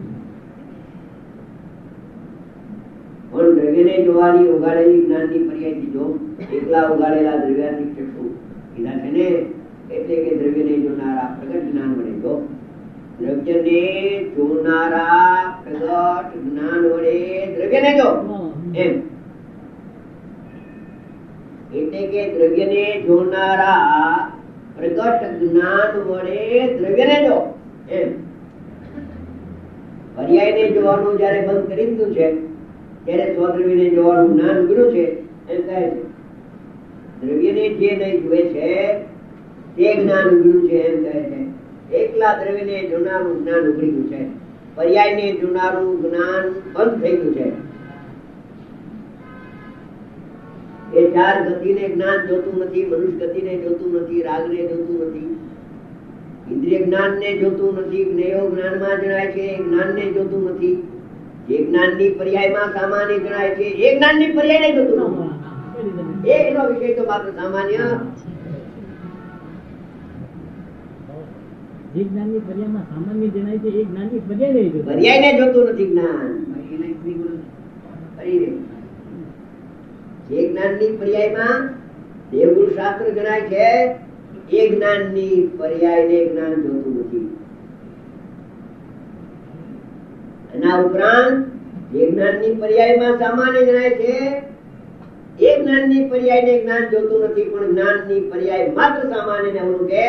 પણ દ્રવ્યને જોવાની ઉગાડેલી જ્ઞાનની પર્યાયથી જો એકલા ઉગાડેલા દ્રવ્યાર્થિક ચક્ષુ કીધા છે ને એટલે કે દ્રવ્યને જોનારા પ્રગટ જ્ઞાન વડે જો દ્રવ્યને જોનારા પ્રગટ જ્ઞાન વડે દ્રવ્યને જો એમ. એટલે કે દ્રવ્યને જોનારા પ્રગટ જ્ઞાન વડે દ્રવ્યને જો એમ. પર્યાયને જોવાનું જયારે બંધ કરી દીધું છે ત્યારે સ્વદ્રવ્યને જોવાનું જ્ઞાન ઉઘડ્યું છે એમ કહે છે. દ્રવ્યને જે નહીં જુએ છે તે જ્ઞાન ઉઘડ્યું છે એમ કહે છે. એકલા દ્રવ્યને જોનારું જ્ઞાન ઉઘડી ગયું છે. પર્યાયને જોનારું જ્ઞાન બંધ થઈ ગયું છે. એ ચાર ગતિને જ્ઞાન જોતું નથી, મનુષ્ય ગતિને જોતું નથી, રાગને જોતું નથી, ઇન્દ્રિય જ્ઞાનને જોતું નથી, જ્ઞેયો જ્ઞાનમાં જણાય છે એ જ્ઞાનને જોતું નથી. જે જ્ઞાનની પર્યાયમાં સામાન્ય જણાય છે એ જ્ઞાનની પર્યાયને જોતું નથી. એનો વિષય તો માત્ર સામાન્ય. જે જ્ઞાનની પર્યાયમાં સામાન્ય જણાય છે એ જ્ઞાનની પર્યાય નહીં પર્યાયને જોતું નથી જ્ઞાન. જે જ્ઞાનની પર્યાયમાં દેવગુરુ શાસ્ત્ર જણાય છે એ જ્ઞાનની પર્યાયને જ્ઞાન જોતું નથી. એના ઉપરાંત જે જ્ઞાનની પર્યાયમાં સામાન્ય જણાય છે એ જ્ઞાનની પર્યાયને જ્ઞાન જોતું નથી, પણ જ્ઞાનની પર્યાય માત્ર સામાન્ય ને અવલોકે.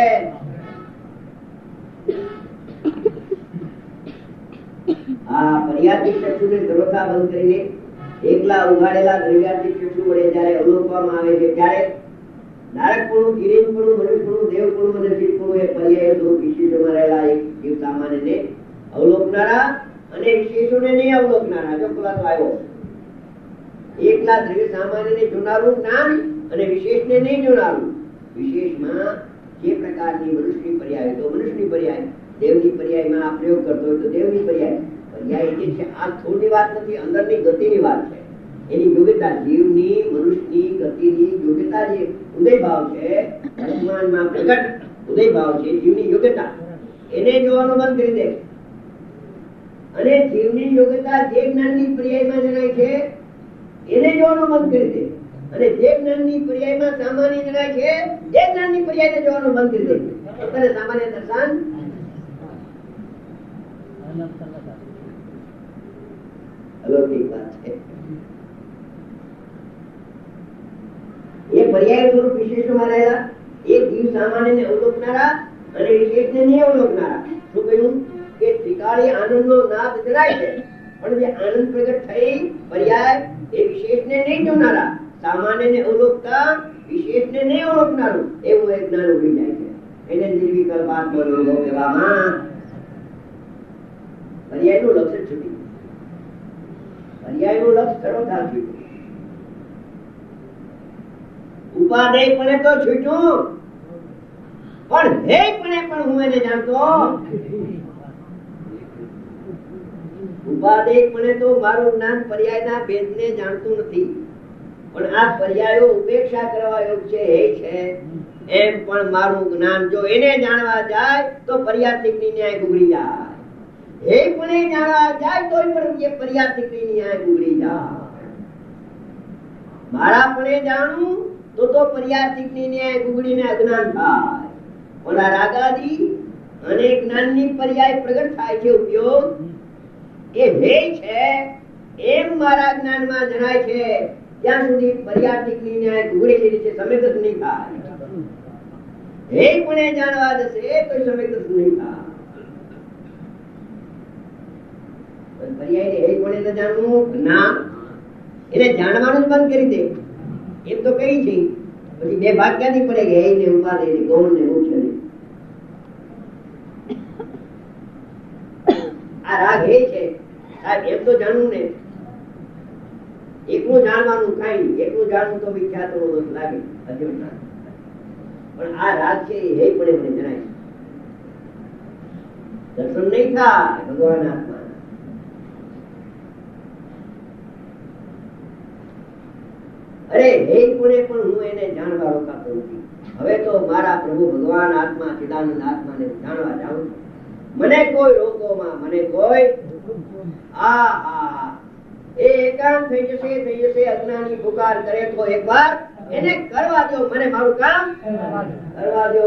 આ પર્યાતિક ચક્ષુને સર્વથા બંધ કરીને એકલા ઉઘાડેલા દ્રવ્યાતિક ચક્ષુ વડે જયારે અવલોકવામાં આવે છે ત્યારે નારકપણું, કિરીટપણું, મનુષ્યપણું, દેવપણું અને શિવપણું એ પર્યાય સ્વરૂપ વિશેષોમાં રહેલા એક જીવ સામાન્યને અવલોકનારા અને વિશેષોને નહીં અવલોકનારા. જો ખુલાસો આવ્યો. એકલા દ્રવ્ય સામાન્યને જોનારું જ્ઞાન અને વિશેષને નહીં જોનારું. વિશેષમાં જે પ્રકારની મનુષ્યની પર્યાય તો મનુષ્યની પર્યાય, દેવની પર્યાયમાં આ પ્રયોગ કરતો હોય તો દેવની પર્યાય. પર્યાય જે છે આ થોડી વાત નથી, અંદરની ગતિની વાત છે. એની યોગ્યતા, જીવની મનુષ્યની ગતિની યોગ્યતા, જે ઉદય ભાવ છે વર્તમાનમાં પ્રગટ ઉદય ભાવ છે, જીવની યોગ્યતા, એને જોવાનું બંધ કરી દે. અને જીવની યોગ્યતા જે જ્ઞાનની પર્યાયમાં જણાય છે એને જોવાનું બંધ કરી દે. અને જે જ્ઞાનની પર્યાયમાં સામાન્ય જણાય છે એ જ્ઞાનની પર્યાયને જોવાનું બંધ કરી દે. પોતાને સામાન્ય દર્શન અલૌકિક વાત છે. એ પર્યાય સ્વરૂપ વિશેષમાં રહેલા એક જીવ સામાન્યને અવલોકનારા અને વિશેષને નહીં અવલોકનારા. શું કહ્યું કે ત્રિકાળી આનંદનો નાદ જણાય છે, પણ જે આનંદ પ્રગટ થઈ પર્યાય એ વિશેષને નહીં જોનારા, સામાન્યને અવલોકતા વિશેષને નહીં અવલોકનારું એવું એક જ્ઞાન ઉભી જાય છે. એને નિર્વિકલ્પ આત્મનો કહેવામાં પર્યાયનું લક્ષ છૂટ્યું. પર્યાયનું લક્ષ સર્વથા છૂટ્યું. ઉપાદેય પણ તો છૂટ્યું, પણ હે પણ પણ હું એને જાણતો. ઉપાદેય પણ તો મારું જ્ઞાન પર્યાયના ભેદને જાણતું નથી, પણ આ પર્યાયો ઉપેક્ષા કરવા યોગ છે હે છે એમ પણ મારું જ્ઞાન જો એને જાણવા જાય તો પર્યાતિકની ન્યાય ગુગળી જાય. હે પણ એ જાણવા જાય તો પણ એ પર્યાતિકની ન્યાય ગુગળી જાય. મારા પણ એ જાણું તો તો પર્યાતિકની ન્યાય ગુગળીને અજ્ઞાન થાય. પણ આ રાગાદી અને જ્ઞાનની પર્યાય પ્રગટ થાય છે ઉપયોગ એ હે છે એમ મારા જ્ઞાનમાં જણાય છે ત્યાં સુધી પર્યાતિકની ન્યાય ગુગળેલી રીતે સમેત નહીં થાય. હે પણ એ જાણવા જશે તો સમેત નહીં થાય. પર્યાય હે પણ એને જાણવું ના, એને જાણવાનું જ બંધ કરી દે એમ તો કઈ છે. પછી બે ભાગ ક્યાંથી પડે કે હે ને ઉપાદે ને ગૌણ ને મોક્ષ ને. આ રાગ હે છે સાહેબ એમ તો જાણવું ને, એકલું જાણવાનું કઈ નહીં. એકલું જાણવું તો વિખ્યાત લાગે પણ આ રાગ છે હે પડે મને જણાય. દર્શન નહીં થાય ભગવાન આત્મા. અરે હે કોને પણ હું એને જાણવા રોકાતો નથી. હવે તો મારા પ્રભુ ભગવાન આત્મા ચિદાનંદ આત્માને જાણવા જાઉં છું. મને કોઈ રોકોમાં મને કોઈ આ આ એ એકાંત થઈ જશે થઈ જશે. અજ્ઞાની પુકાર કરે તો એકવાર એને કરવા દો, મને મારું કામ કરવા દો.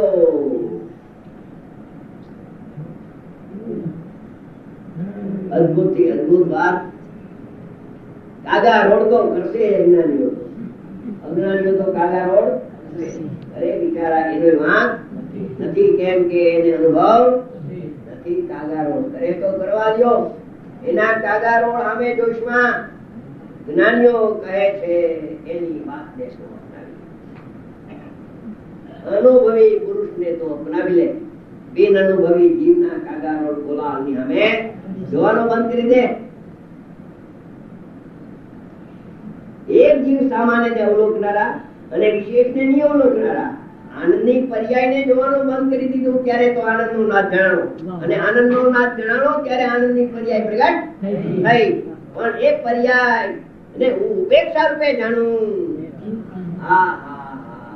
અદભુત થી અદભુત વાત. કાગા રોડ તો કરશે અજ્ઞાનીઓ, અજ્ઞાનીઓ તો કાગા રોડ. અરે બિચારા એનો વાંક નથી, કેમ કે એને અનુભવ નથી. કાગા રોડ કરે તો કરવા દો. એના કાગા રોડ સામે જોશમાં જ્ઞાનીઓ કહે છે એની વાત દેશો અનુભવી પુરુષ ને તો અપનાવી લે. બિન અનુભવી જીવના કાગા રોડ બોલાવ ની સામે જોવાનો બંધ કરી દે. એક જીવ સામાન્ય ને અવલોકનારા અને વિશેષ ને નહીં અવલોકનારા. આનંદની પર્યાયને જોવાનું બંધ કરી દીધું ત્યારે તો આનંદ નો નાદ જણાવો, અને આનંદ નો નાદ જણાવો ત્યારે આનંદની પર્યાય પ્રગટ થઈ. પણ એ પર્યાય ને હું ઉપેક્ષા રૂપે જાણું. હા હા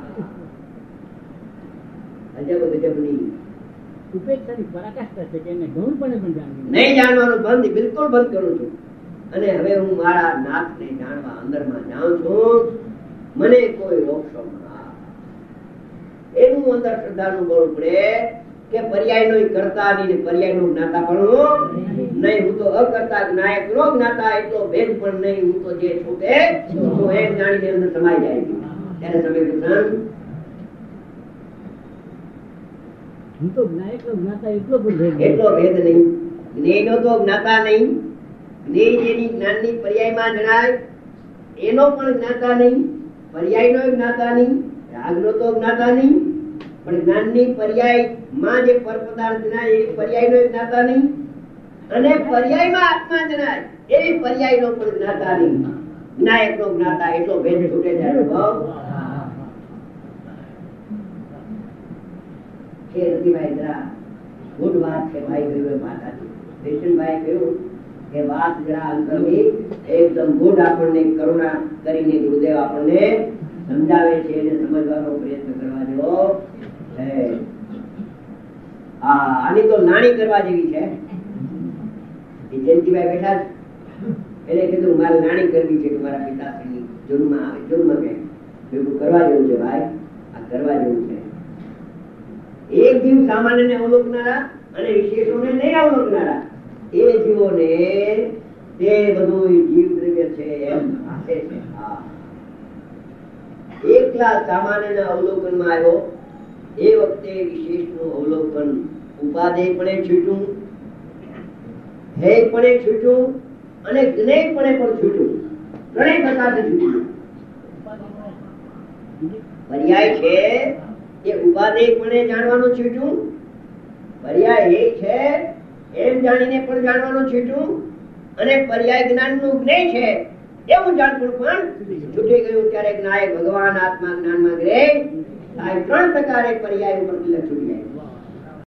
અજબ ગજબની ઉપેક્ષાની પરાકાષ્ઠા છે કે એને ગૌણપણે પણ જાણવું નહીં. જાણવાનું બંધ, બિલકુલ બંધ કરું છું. અને હવે હું મારા નાથને જાણવા અંદરમાં જાઉં છું. મને કોઈ રોકશો ના. એનું અંદર શ્રદ્ધાનું બળ પડે કે પર્યાય નો કરતા નહીં, પર્યાય નું જ્ઞાતા પણ નહીં. હું તો અકર્તા નાયક નો જ્ઞાતા એટલો ભેદ પણ નહીં. હું તો જે છૂટે તો એમ જાણીને અંદર સમાઈ જાય છે. ત્યારે સમય કૃષ્ણ હું તો જ્ઞાયક નો જ્ઞાતા એટલો પણ ભેદ નહીં. એટલો ભેદ નહીં. જ્ઞેયનો તો જ્ઞાતા નહીં. જ્ઞેય જેની જ્ઞાનની પર્યાયમાં જણાય એનો પણ જ્ઞાતા નહીં, પર્યાયનો જ્ઞાતા નહીં, રાગનો તો જ્ઞાતા નહીં, પણ જ્ઞાનની પર્યાયમાં જે પર પદાર્થ જણાય એ પર્યાયનો જ્ઞાતા નહીં, અને પર્યાયમાં આત્મા જણાય એ પર્યાયનો પણ જ્ઞાતા નહીં. જ્ઞાયકનો જ્ઞાતા એટલો ભેદ છૂટે જાય. એ રતિભાઈ જરા ગુડ વાત છે ભાઈ ગયું માતાજી કિશનભાઈ કહ્યું કે વાત જરા અંતરની એકદમ ગુડ આપણને કરુણા કરીને ગુરુદેવ આપણને સમજાવે છે એને સમજવાનો પ્રયત્ન કરવા જેવો છે. આની તો નાણી કરવા જેવી છે. જયંતિભાઈ બેઠા એને કીધું મારે નાણી કરવી છે કે મારા પિતાશ્રી જન્મ આવે જન્મ કે ભેગું કરવા જેવું છે ભાઈ, આ કરવા જેવું છે. એક જીવ સામાન્ય ને અવલોકનારા અને વિશેષોને નહીં અવલોકનારા એ જીવોને તે બધું જીવ દ્રવ્ય છે એમ ભાષે છે. એકલા સામાન્ય ના અવલોકન માં આવ્યો એ વખતે વિશેષ નું અવલોકન ઉપાદેય પણ છૂટ્યું, હે પણ છૂટ્યું અને જ્ઞેય પણ પણ છૂટ્યું. ત્રણેય પ્રકારથી છૂટ્યું. પર્યાય છે એ ઉપાદેય પણ જાણવાનું છૂટ્યું, પર્યાય એ છે એમ જાણીને પણ જાણવાનું છૂટ્યું, અને પર્યાય જ્ઞાન નું જ્ઞેય છે એવું જાણવું પણ છૂટી ગયું. ત્યારે જ્ઞાય ભગવાન આત્મા જ્ઞાન માં ગ્રહ ત્રણ પ્રકારે પર્યાય ઉપર છૂટી જાય.